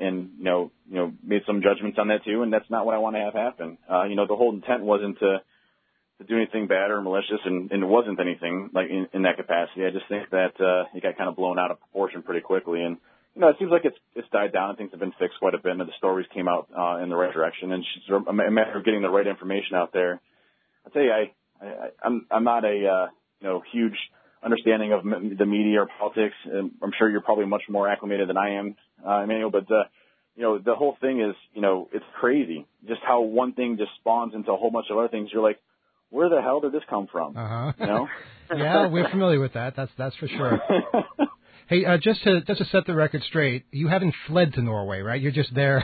G: made some judgments on that too. And that's not what I want to have happen. The whole intent wasn't to do anything bad or malicious, and it wasn't anything like in that capacity. I just think that, it got kind of blown out of proportion pretty quickly. And, it seems like it's died down and things have been fixed quite a bit, and the stories came out in the right direction. And it's just a matter of getting the right information out there. I'll tell you, I'm not a huge understanding of the media or politics. I'm sure you're probably much more acclimated than I am, Emmanuel. But the whole thing is, it's crazy just how one thing just spawns into a whole bunch of other things. You're like, where the hell did this come from?
C: Uh-huh. Yeah, we're familiar with that. That's for sure. Hey, just to set the record straight, you haven't fled to Norway, right? You're just there,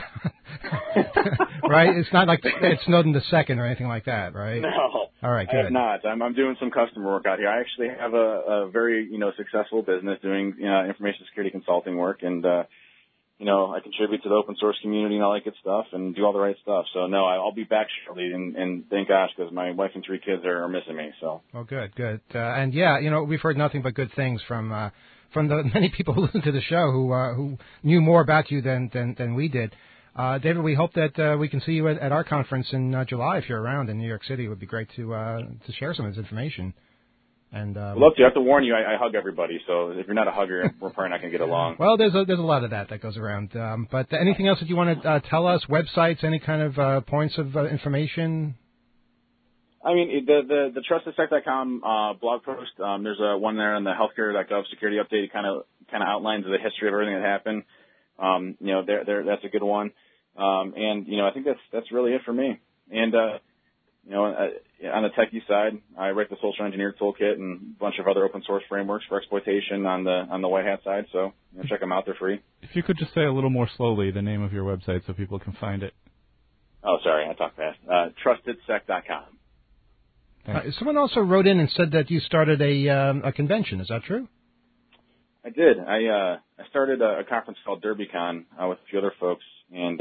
C: right? It's not like it's Snowden the Second or anything like that, right?
G: No.
C: All right, good.
G: I have not. I'm doing some customer work out here. I actually have a very successful business doing information security consulting work, and I contribute to the open source community and all that good stuff, and do all the right stuff. So no, I'll be back shortly, and thank gosh, because my wife and 3 kids are missing me. So. Oh,
C: good. And yeah, we've heard nothing but good things from the many people who listen to the show who knew more about you than we did. David, we hope that we can see you at our conference in July if you're around in New York City. It would be great to share some of this information. And
G: look, you have to warn you, I hug everybody. So if you're not a hugger, we're probably not going to get along.
C: Well, there's a lot of that goes around. But anything else that you want to tell us? Websites, any kind of points of information?
G: I mean, the TrustedSec.com blog post. There's one there on the healthcare.gov security update. It kind of outlines the history of everything that happened. That's a good one. And I think that's really it for me. And on the techie side, I write the Social Engineered Toolkit and a bunch of other open source frameworks for exploitation on the White Hat side. So check them out; they're free.
D: If you could just say a little more slowly the name of your website so people can find it.
G: Oh, sorry, I talked fast. TrustedSec.com.
C: Someone also wrote in and said that you started a convention. Is that true?
G: I did. I started a conference called DerbyCon with a few other folks, and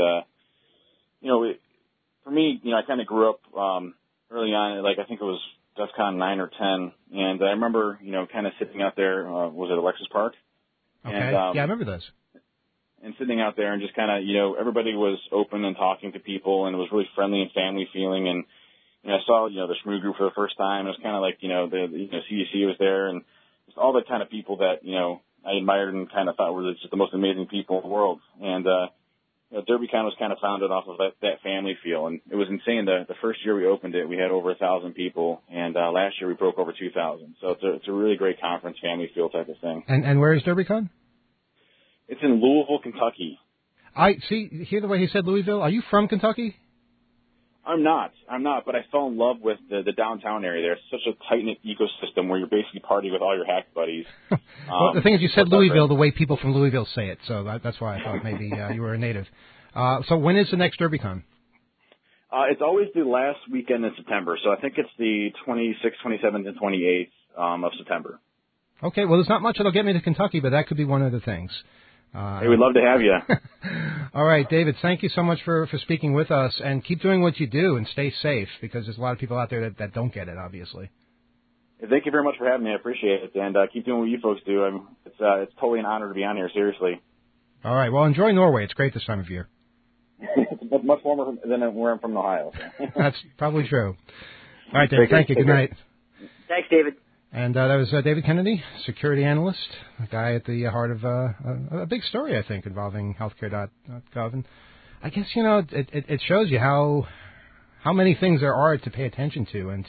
G: for me, I kind of grew up early on. Like I think it was DEF CON 9 or 10, and I remember kind of sitting out there. Was it Alexis Park?
C: Okay.
G: And,
C: yeah, I remember those.
G: And sitting out there and just kind of everybody was open and talking to people, and it was really friendly and family feeling. And I saw the Shmoo group for the first time. It was kind of like the CDC was there, and just all the kind of people that I admired and kind of thought were just the most amazing people in the world. And DerbyCon was kind of founded off of that family feel, and it was insane. The first year we opened it, we had over 1,000 people, and last year we broke over 2,000. So it's a really great conference, family feel type of thing.
C: And where is DerbyCon?
G: It's in Louisville, Kentucky.
C: I see. Hear the way he said Louisville. Are you from Kentucky?
G: I'm not, but I fell in love with the downtown area there. It's such a tight-knit ecosystem where you're basically partying with all your hack buddies.
C: Well, the thing is, you said Louisville the way people from Louisville say it, so that's why I thought maybe you were a native. So when is the next DerbyCon?
G: It's always the last weekend in September, so I think it's the 26th, 27th, and 28th of September.
C: Okay, well, there's not much that'll get me to Kentucky, but that could be one of the things.
G: Hey, we'd love to have you.
C: All right, David, thank you so much for speaking with us, and keep doing what you do and stay safe, because there's a lot of people out there that don't get it, obviously.
G: Thank you very much for having me. I appreciate it, and keep doing what you folks do. It's totally an honor to be on here, seriously.
C: All right, well, enjoy Norway. It's great this time of year.
G: It's much warmer than where I'm from in Ohio. So.
C: That's probably true. All right, David, thank you. Good night.
E: Thanks, David.
C: And that was David Kennedy, security analyst, a guy at the heart of a big story, I think, involving healthcare.gov. And I guess, it shows you how many things there are to pay attention to and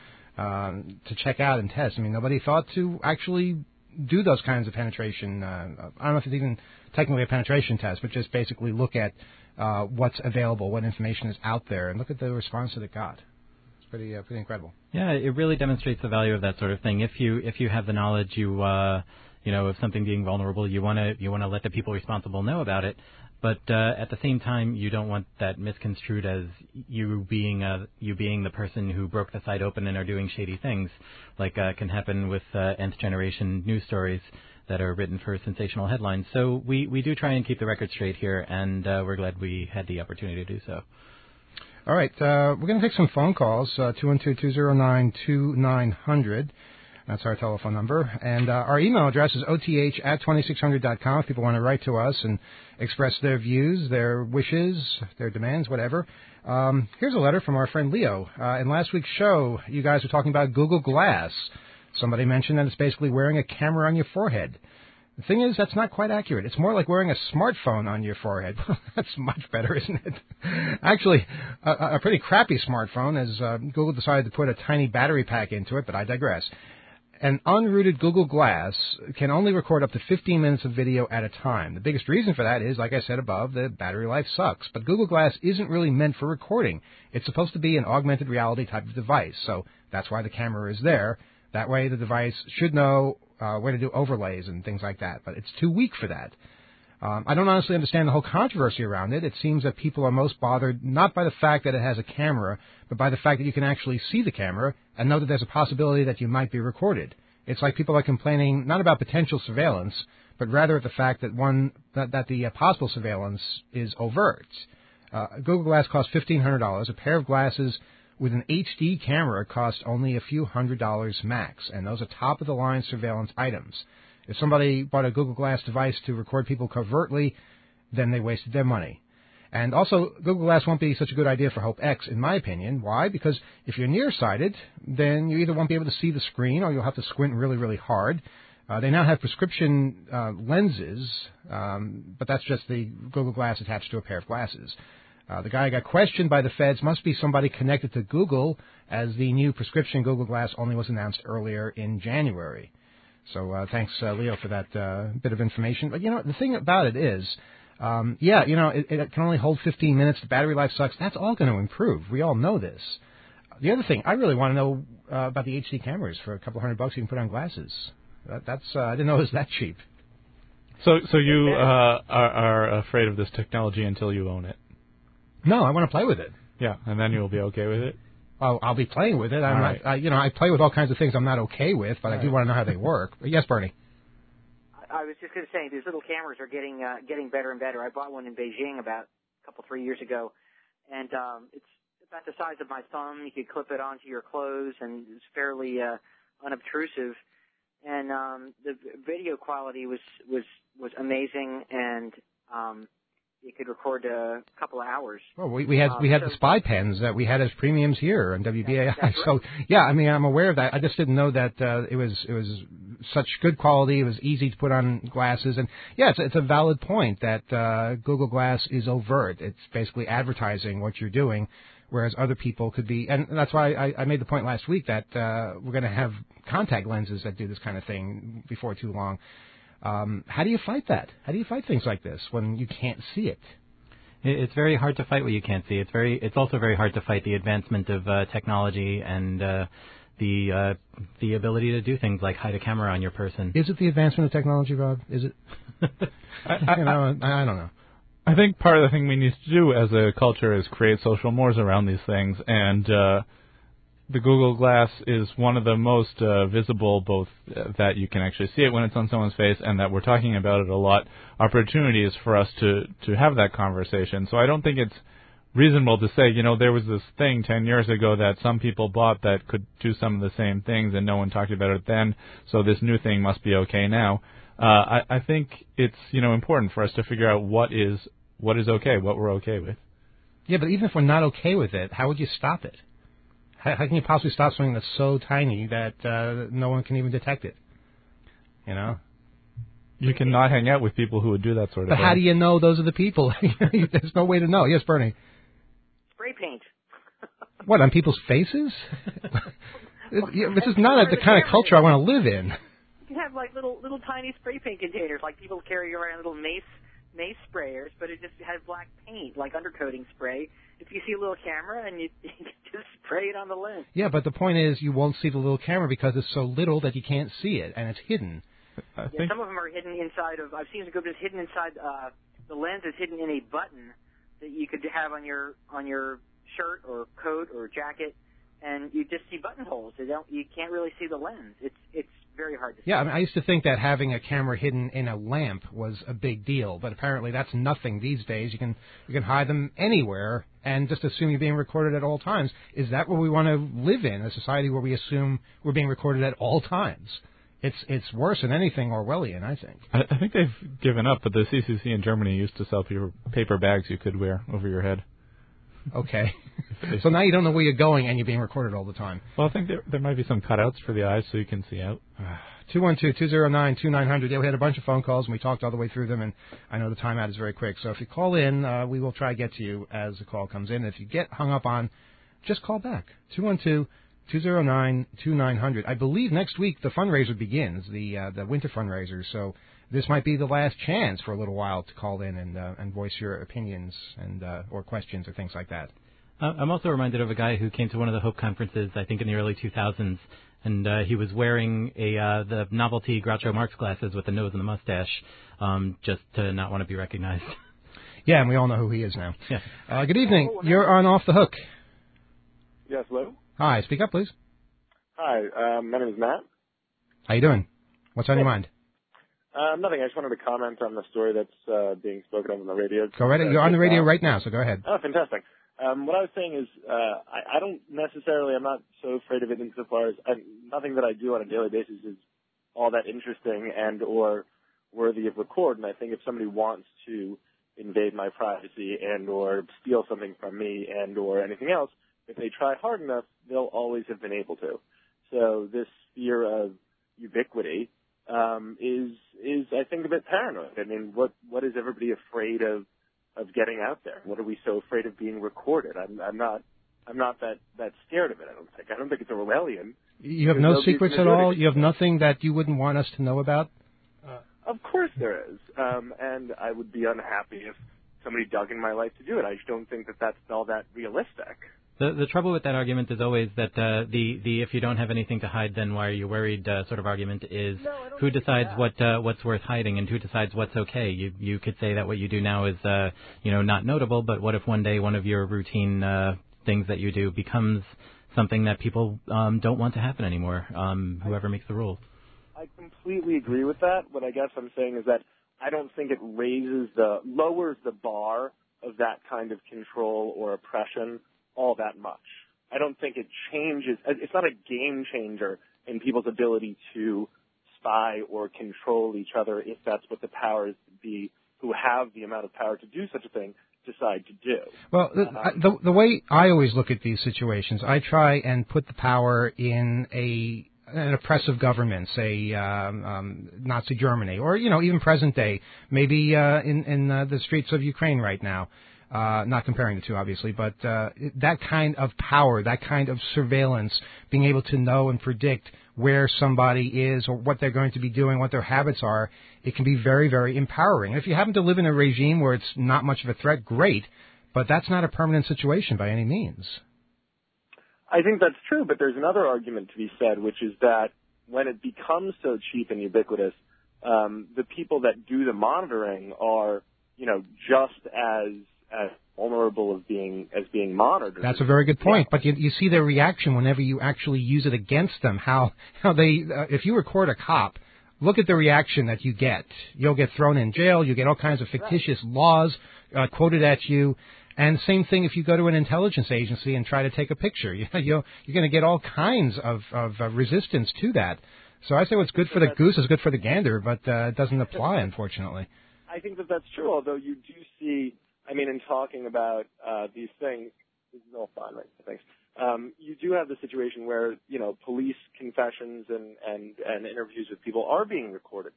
C: to check out and test. I mean, nobody thought to actually do those kinds of penetration. I don't know if it's even technically a penetration test, but just basically look at what's available, what information is out there, and look at the response that it got. Pretty incredible.
F: Yeah, it really demonstrates the value of that sort of thing. If you have the knowledge, of something being vulnerable, you want to let the people responsible know about it. But at the same time, you don't want that misconstrued as you being the person who broke the site open and are doing shady things, like can happen with nth generation news stories that are written for sensational headlines. So we do try and keep the record straight here, and we're glad we had the opportunity to do so.
C: All right, we're going to take some phone calls, 212-209-2900. That's our telephone number. And our email address is oth@2600.com if people want to write to us and express their views, their wishes, their demands, whatever. Here's a letter from our friend Leo. In last week's show, you guys were talking about Google Glass. Somebody mentioned that it's basically wearing a camera on your forehead. The thing is, that's not quite accurate. It's more like wearing a smartphone on your forehead. That's much better, isn't it? Actually, a pretty crappy smartphone, as Google decided to put a tiny battery pack into it, but I digress. An unrooted Google Glass can only record up to 15 minutes of video at a time. The biggest reason for that is, like I said above, the battery life sucks. But Google Glass isn't really meant for recording. It's supposed to be an augmented reality type of device, so that's why the camera is there. That way the device should know where to do overlays and things like that, but it's too weak for that. I don't honestly understand the whole controversy around it. It seems that people are most bothered not by the fact that it has a camera, but by the fact that you can actually see the camera and know that there's a possibility that you might be recorded. It's like people are complaining not about potential surveillance, but rather at the fact that the possible surveillance is overt. Google Glass costs $1,500. A pair of glasses with an HD camera costs only a few $100s max, and those are top-of-the-line surveillance items. If somebody bought a Google Glass device to record people covertly, then they wasted their money. And also, Google Glass won't be such a good idea for Hope X, in my opinion. Why? Because if you're nearsighted, then you either won't be able to see the screen or you'll have to squint really, really hard. They now have prescription lenses, but that's just the Google Glass attached to a pair of glasses. The guy got questioned by the feds must be somebody connected to Google, as the new prescription Google Glass only was announced earlier in January. So thanks, Leo, for that bit of information. But, the thing about it is, it can only hold 15 minutes. The battery life sucks. That's all going to improve. We all know this. The other thing, I really want to know about the HD cameras. For a couple $100 you can put on glasses. That's I didn't know it was that cheap.
D: So you are afraid of this technology until you own it?
C: No, I want to play with it.
D: Yeah, and then you'll be okay with it?
C: Oh, I'll be playing with it. I'm
D: right.
C: not, I play with all kinds of things I'm not okay with, but I do want to know how they work. But yes, Bernie.
E: I was just going to say, these little cameras are getting better and better. I bought one in Beijing about 3 years ago, and it's about the size of my thumb. You could clip it onto your clothes, and it's fairly unobtrusive. And the video quality was amazing, and it could record a couple of hours.
C: Well, we had the spy pens that we had as premiums here on WBAI.
E: That's right.
C: So yeah, I'm aware of that. I just didn't know that it was such good quality. It was easy to put on glasses, and yeah, it's a valid point that Google Glass is overt. It's basically advertising what you're doing, whereas other people could be, and that's why I made the point last week that we're going to have contact lenses that do this kind of thing before too long. How do you fight that? How do you fight things like this when you can't see it?
F: It's very hard to fight what you can't see. It's also very hard to fight the advancement of technology and the ability to do things like hide a camera on your person.
C: Is it the advancement of technology, Rob? Is it? I don't know.
D: I think part of the thing we need to do as a culture is create social mores around these things, and the Google Glass is one of the most visible, both that you can actually see it when it's on someone's face and that we're talking about it a lot, opportunities for us to have that conversation. So I don't think it's reasonable to say, there was this thing 10 years ago that some people bought that could do some of the same things and no one talked about it then, so this new thing must be okay now. I think it's, important for us to figure out what is okay, what we're okay with.
C: Yeah, but even if we're not okay with it, how would you stop it? How can you possibly stop something that's so tiny that no one can even detect it?
D: You cannot hang out with people who would do that sort of thing.
C: But how do you know those are the people? There's no way to know. Yes, Bernie.
E: Spray paint.
C: What, on people's faces? This is not the kind of culture I want to live in.
E: You can have like little tiny spray paint containers, like people carry around little mace sprayers, but it just has black paint, like undercoating spray. If you see a little camera and you just spray it on the lens.
C: Yeah, but the point is you won't see the little camera because it's so little that you can't see it, and it's hidden.
E: I think some of them are hidden inside of. I've seen some good ones hidden inside. The lens is hidden in a button that you could have on your shirt or coat or jacket, and you just see buttonholes. You can't really see the lens. It's very hard to see.
C: Yeah, I used to think that having a camera hidden in a lamp was a big deal, but apparently that's nothing these days. You can hide them anywhere and just assume you're being recorded at all times. Is that what we want to live in, a society where we assume we're being recorded at all times? It's worse than anything Orwellian, I think.
D: I think they've given up, but the CCC in Germany used to sell paper bags you could wear over your head.
C: Okay. So now you don't know where you're going and you're being recorded all the time.
D: Well, I think there might be some cutouts for the eyes so you can see out.
C: 212-209-2900. Yeah, we had a bunch of phone calls and we talked all the way through them, and I know the timeout is very quick. So if you call in, we will try to get to you as the call comes in. If you get hung up on, just call back. 212-209-2900. I believe next week the fundraiser begins, the winter fundraiser. So this might be the last chance for a little while to call in and voice your opinions and or questions or things like that.
F: I'm also reminded of a guy who came to one of the Hope conferences, I think in the early 2000s, and he was wearing the novelty Groucho Marx glasses with the nose and the mustache, just to not want to be recognized.
C: Yeah, and we all know who he is now.
F: Yeah.
C: Good evening. You're on Off the Hook.
H: Yes, hello?
C: Hi, speak up, please.
H: Hi, my name is Matt.
C: How you doing? What's on your mind?
H: Nothing. I just wanted to comment on the story that's being spoken of on the radio.
C: Go right ahead. You're on the radio right now, so go ahead.
H: Oh, fantastic. What I was saying is I don't necessarily, I'm not so afraid of it insofar as nothing that I do on a daily basis is all that interesting and or worthy of record. And I think if somebody wants to invade my privacy and or steal something from me and or anything else, if they try hard enough, they'll always have been able to. So this fear of ubiquity is I think a bit paranoid. I mean, what is everybody afraid of getting out there? What are we so afraid of being recorded? I'm not that scared of it. I don't think it's a rebellion.
C: You have no secrets at all? You have nothing that you wouldn't want us to know about?
H: Of course there is. And I would be unhappy if somebody dug in my life to do it. I just don't think that that's all that realistic.
F: The trouble with that argument is always that the if you don't have anything to hide, then why are you worried sort of argument is who decides what's worth hiding and who decides what's okay. You could say that what you do now is not notable, but what if one day one of your routine things that you do becomes something that people don't want to happen anymore, whoever makes the rules.
H: I completely agree with that. What I guess I'm saying is that I don't think it lowers the bar of that kind of control or oppression all that much. I don't think it changes. It's not a game changer in people's ability to spy or control each other if that's what the powers be who have the amount of power to do such a thing decide to do.
C: Well, the way I always look at these situations, I try and put the power in an oppressive government, say Nazi Germany, or even present day, maybe in the streets of Ukraine right now. Not comparing the two, obviously, but that kind of power, that kind of surveillance, being able to know and predict where somebody is or what they're going to be doing, what their habits are, it can be very, very empowering. If you happen to live in a regime where it's not much of a threat, great, but that's not a permanent situation by any means.
H: I think that's true, but there's another argument to be said, which is that when it becomes so cheap and ubiquitous, the people that do the monitoring are, just as vulnerable as being monitored.
C: That's a very good point. Yeah. But you see their reaction whenever you actually use it against them. How they if you record a cop, look at the reaction that you get. You'll get thrown in jail. You get all kinds of fictitious laws quoted at you. And same thing if you go to an intelligence agency and try to take a picture. You're going to get all kinds of resistance to that. So I say what's good for the goose is good for the gander, but it doesn't apply, unfortunately.
H: I think that that's true, although you do see, in talking about these things, this is all fine, right? Thanks. You do have the situation where, police confessions and interviews with people are being recorded.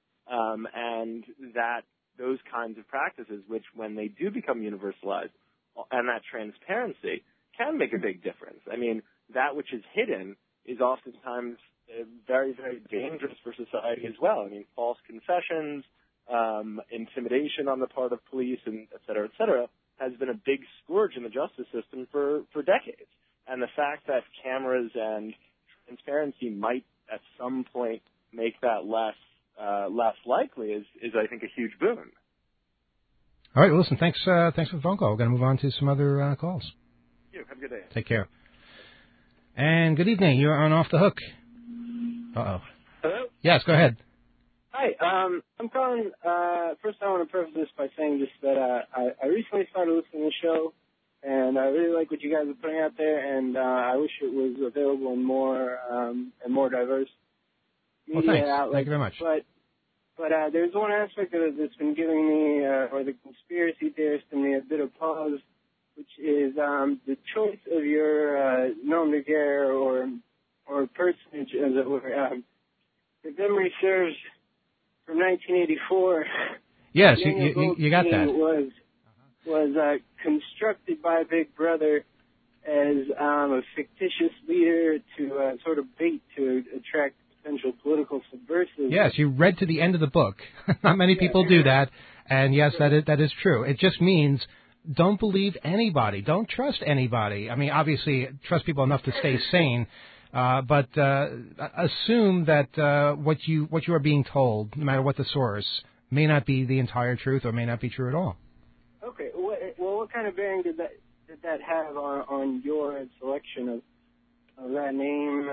H: And that those kinds of practices, which when they do become universalized, and that transparency can make a big difference. That which is hidden is oftentimes very, very dangerous for society as well. False confessions, intimidation on the part of police, and et cetera, has been a big scourge in the justice system for decades. And the fact that cameras and transparency might at some point make that less likely is I think a huge boon.
C: All right, well, listen, thanks for the phone call. We're going to move on to some other calls.
H: Thank you. Have a good day.
C: Take care. And good evening. You're on Off the Hook. Uh-oh.
I: Hello?
C: Yes, go ahead.
I: Hi, I'm calling, first I want to preface this by saying just that I recently started listening to the show, and I really like what you guys are putting out there, and I wish it was available in more diverse media outlets.
C: Thank you very much.
I: But there's one aspect of it that's been giving me, or the conspiracy theorist in me, a bit of pause, which is the choice of your nom de guerre or personage, as it were. If memory serves, from 1984.
C: Yes, you got that.
I: Was constructed by Big Brother as a fictitious leader to sort of bait to attract potential political subversives.
C: Yes, you read to the end of the book. Not many people do that, and yes, that is true. It just means don't believe anybody. Don't trust anybody. Obviously, trust people enough to stay sane. But assume that what you are being told, no matter what the source, may not be the entire truth or may not be true at all.
I: Okay. Well, what kind of bearing did that have on your selection of that name?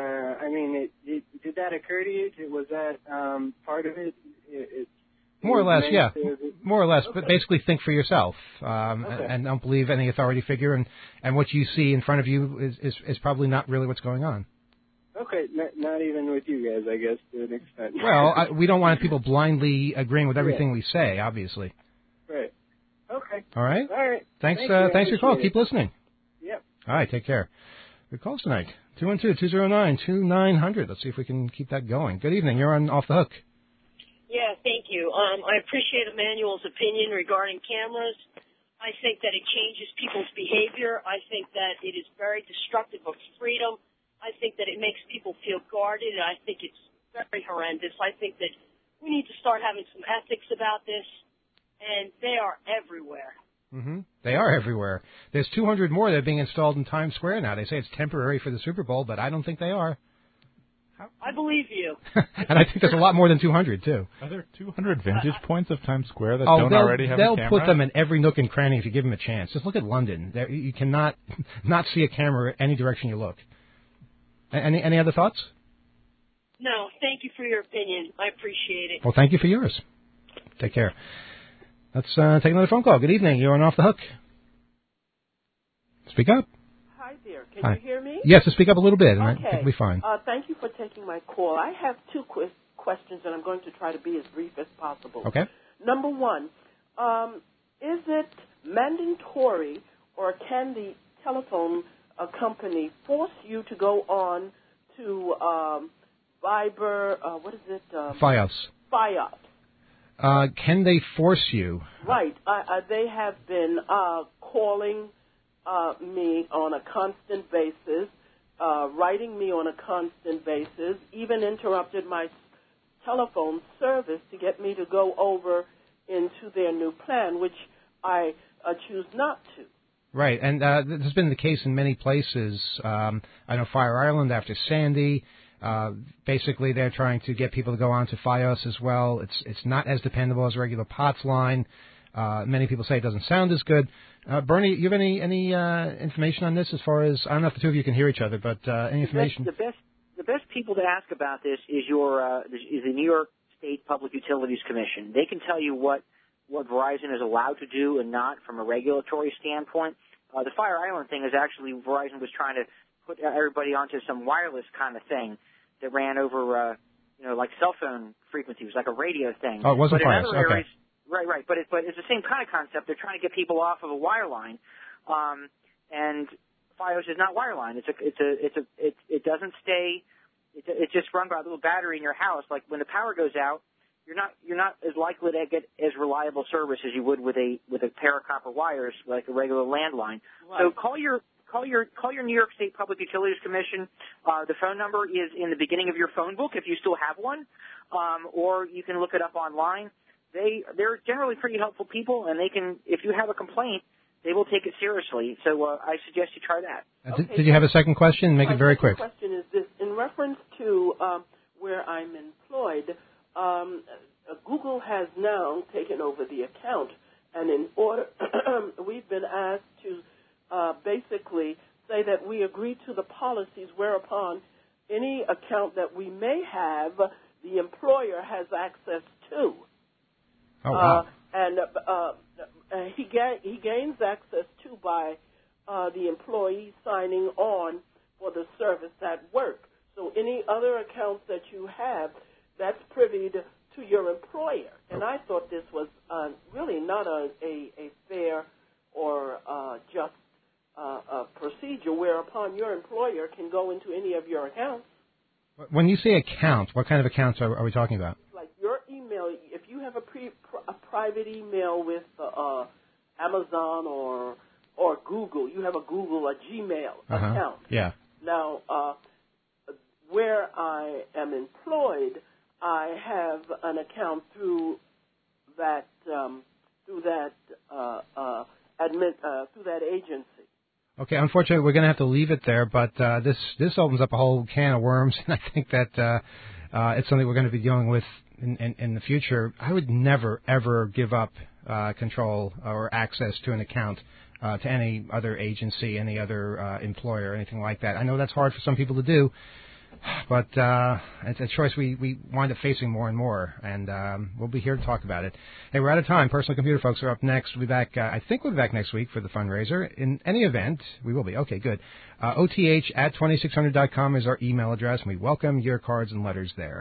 I: Did that occur to you? Was that part of it?
C: More or less, yeah. More or less, okay. But basically think for yourself and don't believe any authority figure. And what you see in front of you is probably not really what's going on.
I: Okay, not even with you guys, I guess, to an extent.
C: Well, we don't want people blindly agreeing with everything we say, obviously.
I: Right. Okay.
C: All right?
I: All right.
C: Thanks for your call. Keep listening.
I: Yep.
C: All right, take care. Good calls tonight. 212-209-2900. Let's see if we can keep that going. Good evening. You're on Off the Hook.
J: Yeah, thank you. I appreciate Emmanuel's opinion regarding cameras. I think that it changes people's behavior. I think that it is very destructive of freedom. I think that it makes people feel guarded, and I think it's very horrendous. I think that we need to start having some ethics about this, and they are everywhere.
C: Mm-hmm. They are everywhere. There's 200 more that are being installed in Times Square now. They say it's temporary for the Super Bowl, but I don't think they are.
J: I believe you.
C: And I think there's a lot more than 200, too.
D: Are there 200 vantage points of Times Square that don't already have a camera?
C: They'll put them in every nook and cranny if you give them a chance. Just look at London. You cannot not see a camera any direction you look. Any other thoughts?
J: No, thank you for your opinion. I appreciate it.
C: Well, thank you for yours. Take care. Let's take another phone call. Good evening. You're on Off the Hook. Speak up.
K: Hi there. Can you hear me?
C: Yes, speak up a little bit, and
K: okay.
C: I think we'll be fine.
K: Thank you for taking my call. I have two questions, and I'm going to try to be as brief as possible.
C: Okay.
K: Number one, is it mandatory, or can the telephone company force you to go on to Viber, what is it?
C: Fios.
K: Fios.
C: Can they force you?
K: Right. They have been calling me on a constant basis, writing me on a constant basis, even interrupted my telephone service to get me to go over into their new plan, which I choose not to.
C: Right, and this has been the case in many places. I know Fire Island after Sandy. Basically, they're trying to get people to go on to Fios as well. It's not as dependable as a regular POTS line. Many people say it doesn't sound as good. Bernie, you have any information on this? As far as, I don't know if the two of you can hear each other, but any information?
E: The best people to ask about this is the New York State Public Utilities Commission. They can tell you what Verizon is allowed to do and not from a regulatory standpoint. The Fire Island thing is actually Verizon was trying to put everybody onto some wireless kind of thing that ran over, like cell phone frequency. It was like a radio thing.
C: Oh, it wasn't
E: Fios.
C: Okay.
E: Areas, right. But it's the same kind of concept. They're trying to get people off of a wireline, and Fios is not wireline. It doesn't stay. It's just run by a little battery in your house. Like when the power goes out, you're not as likely to get as reliable service as you would with a pair of copper wires like a regular landline. Right. So call your New York State Public Utilities Commission. The phone number is in the beginning of your phone book if you still have one, or you can look it up online. They're generally pretty helpful people, and they can, if you have a complaint, they will take it seriously. So I suggest you try that.
K: Okay.
C: Did you have a second question? Make it very quick.
K: My question is this: in reference to where I'm employed, Google has now taken over the account, and in order, we've been asked to basically say that we agree to the policies whereupon any account that we may have, the employer has access to.
C: Oh, wow.
K: And he gains access to by the employee signing on for the service at work. So any other accounts that you have, that's privy to your employer. And I thought this was really not a fair or just procedure whereupon your employer can go into any of your accounts.
C: When you say account, what kind of accounts are we talking about?
K: Like your email, if you have a private email with Amazon or Google, you have a Gmail account.
C: Yeah.
K: Now, where I am employed, I have an account through that agency.
C: Okay, unfortunately, we're going to have to leave it there, but this opens up a whole can of worms, and I think that it's something we're going to be dealing with in the future. I would never, ever give up control or access to an account to any other agency, any other employer, anything like that. I know that's hard for some people to do, but it's a choice we wind up facing more and more, and we'll be here to talk about it. Hey, we're out of time. Personal Computer folks are up next. We'll be back, I think we'll be back next week for the fundraiser. In any event, we will be. Okay, good. OTH@2600.com is our email address, and we welcome your cards and letters there.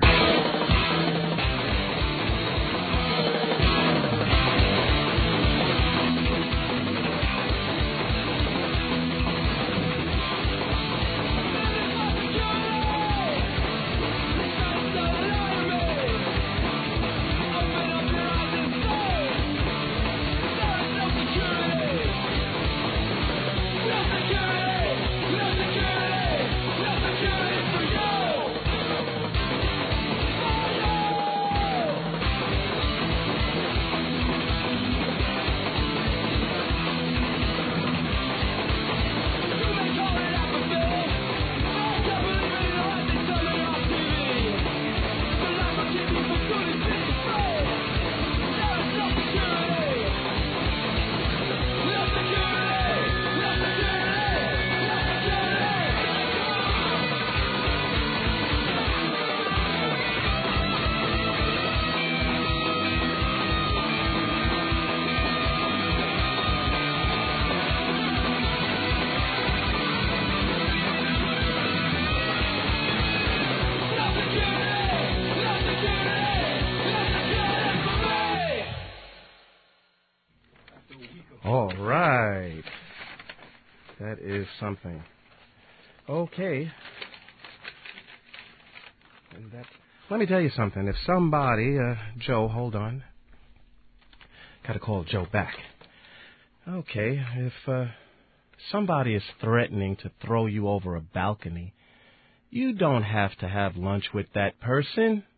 B: Security!
L: All right. That is something. Okay. And let me tell you something. If somebody, Joe, hold on. Got to call Joe back. Okay, if somebody is threatening to throw you over a balcony, you don't have to have lunch with that person.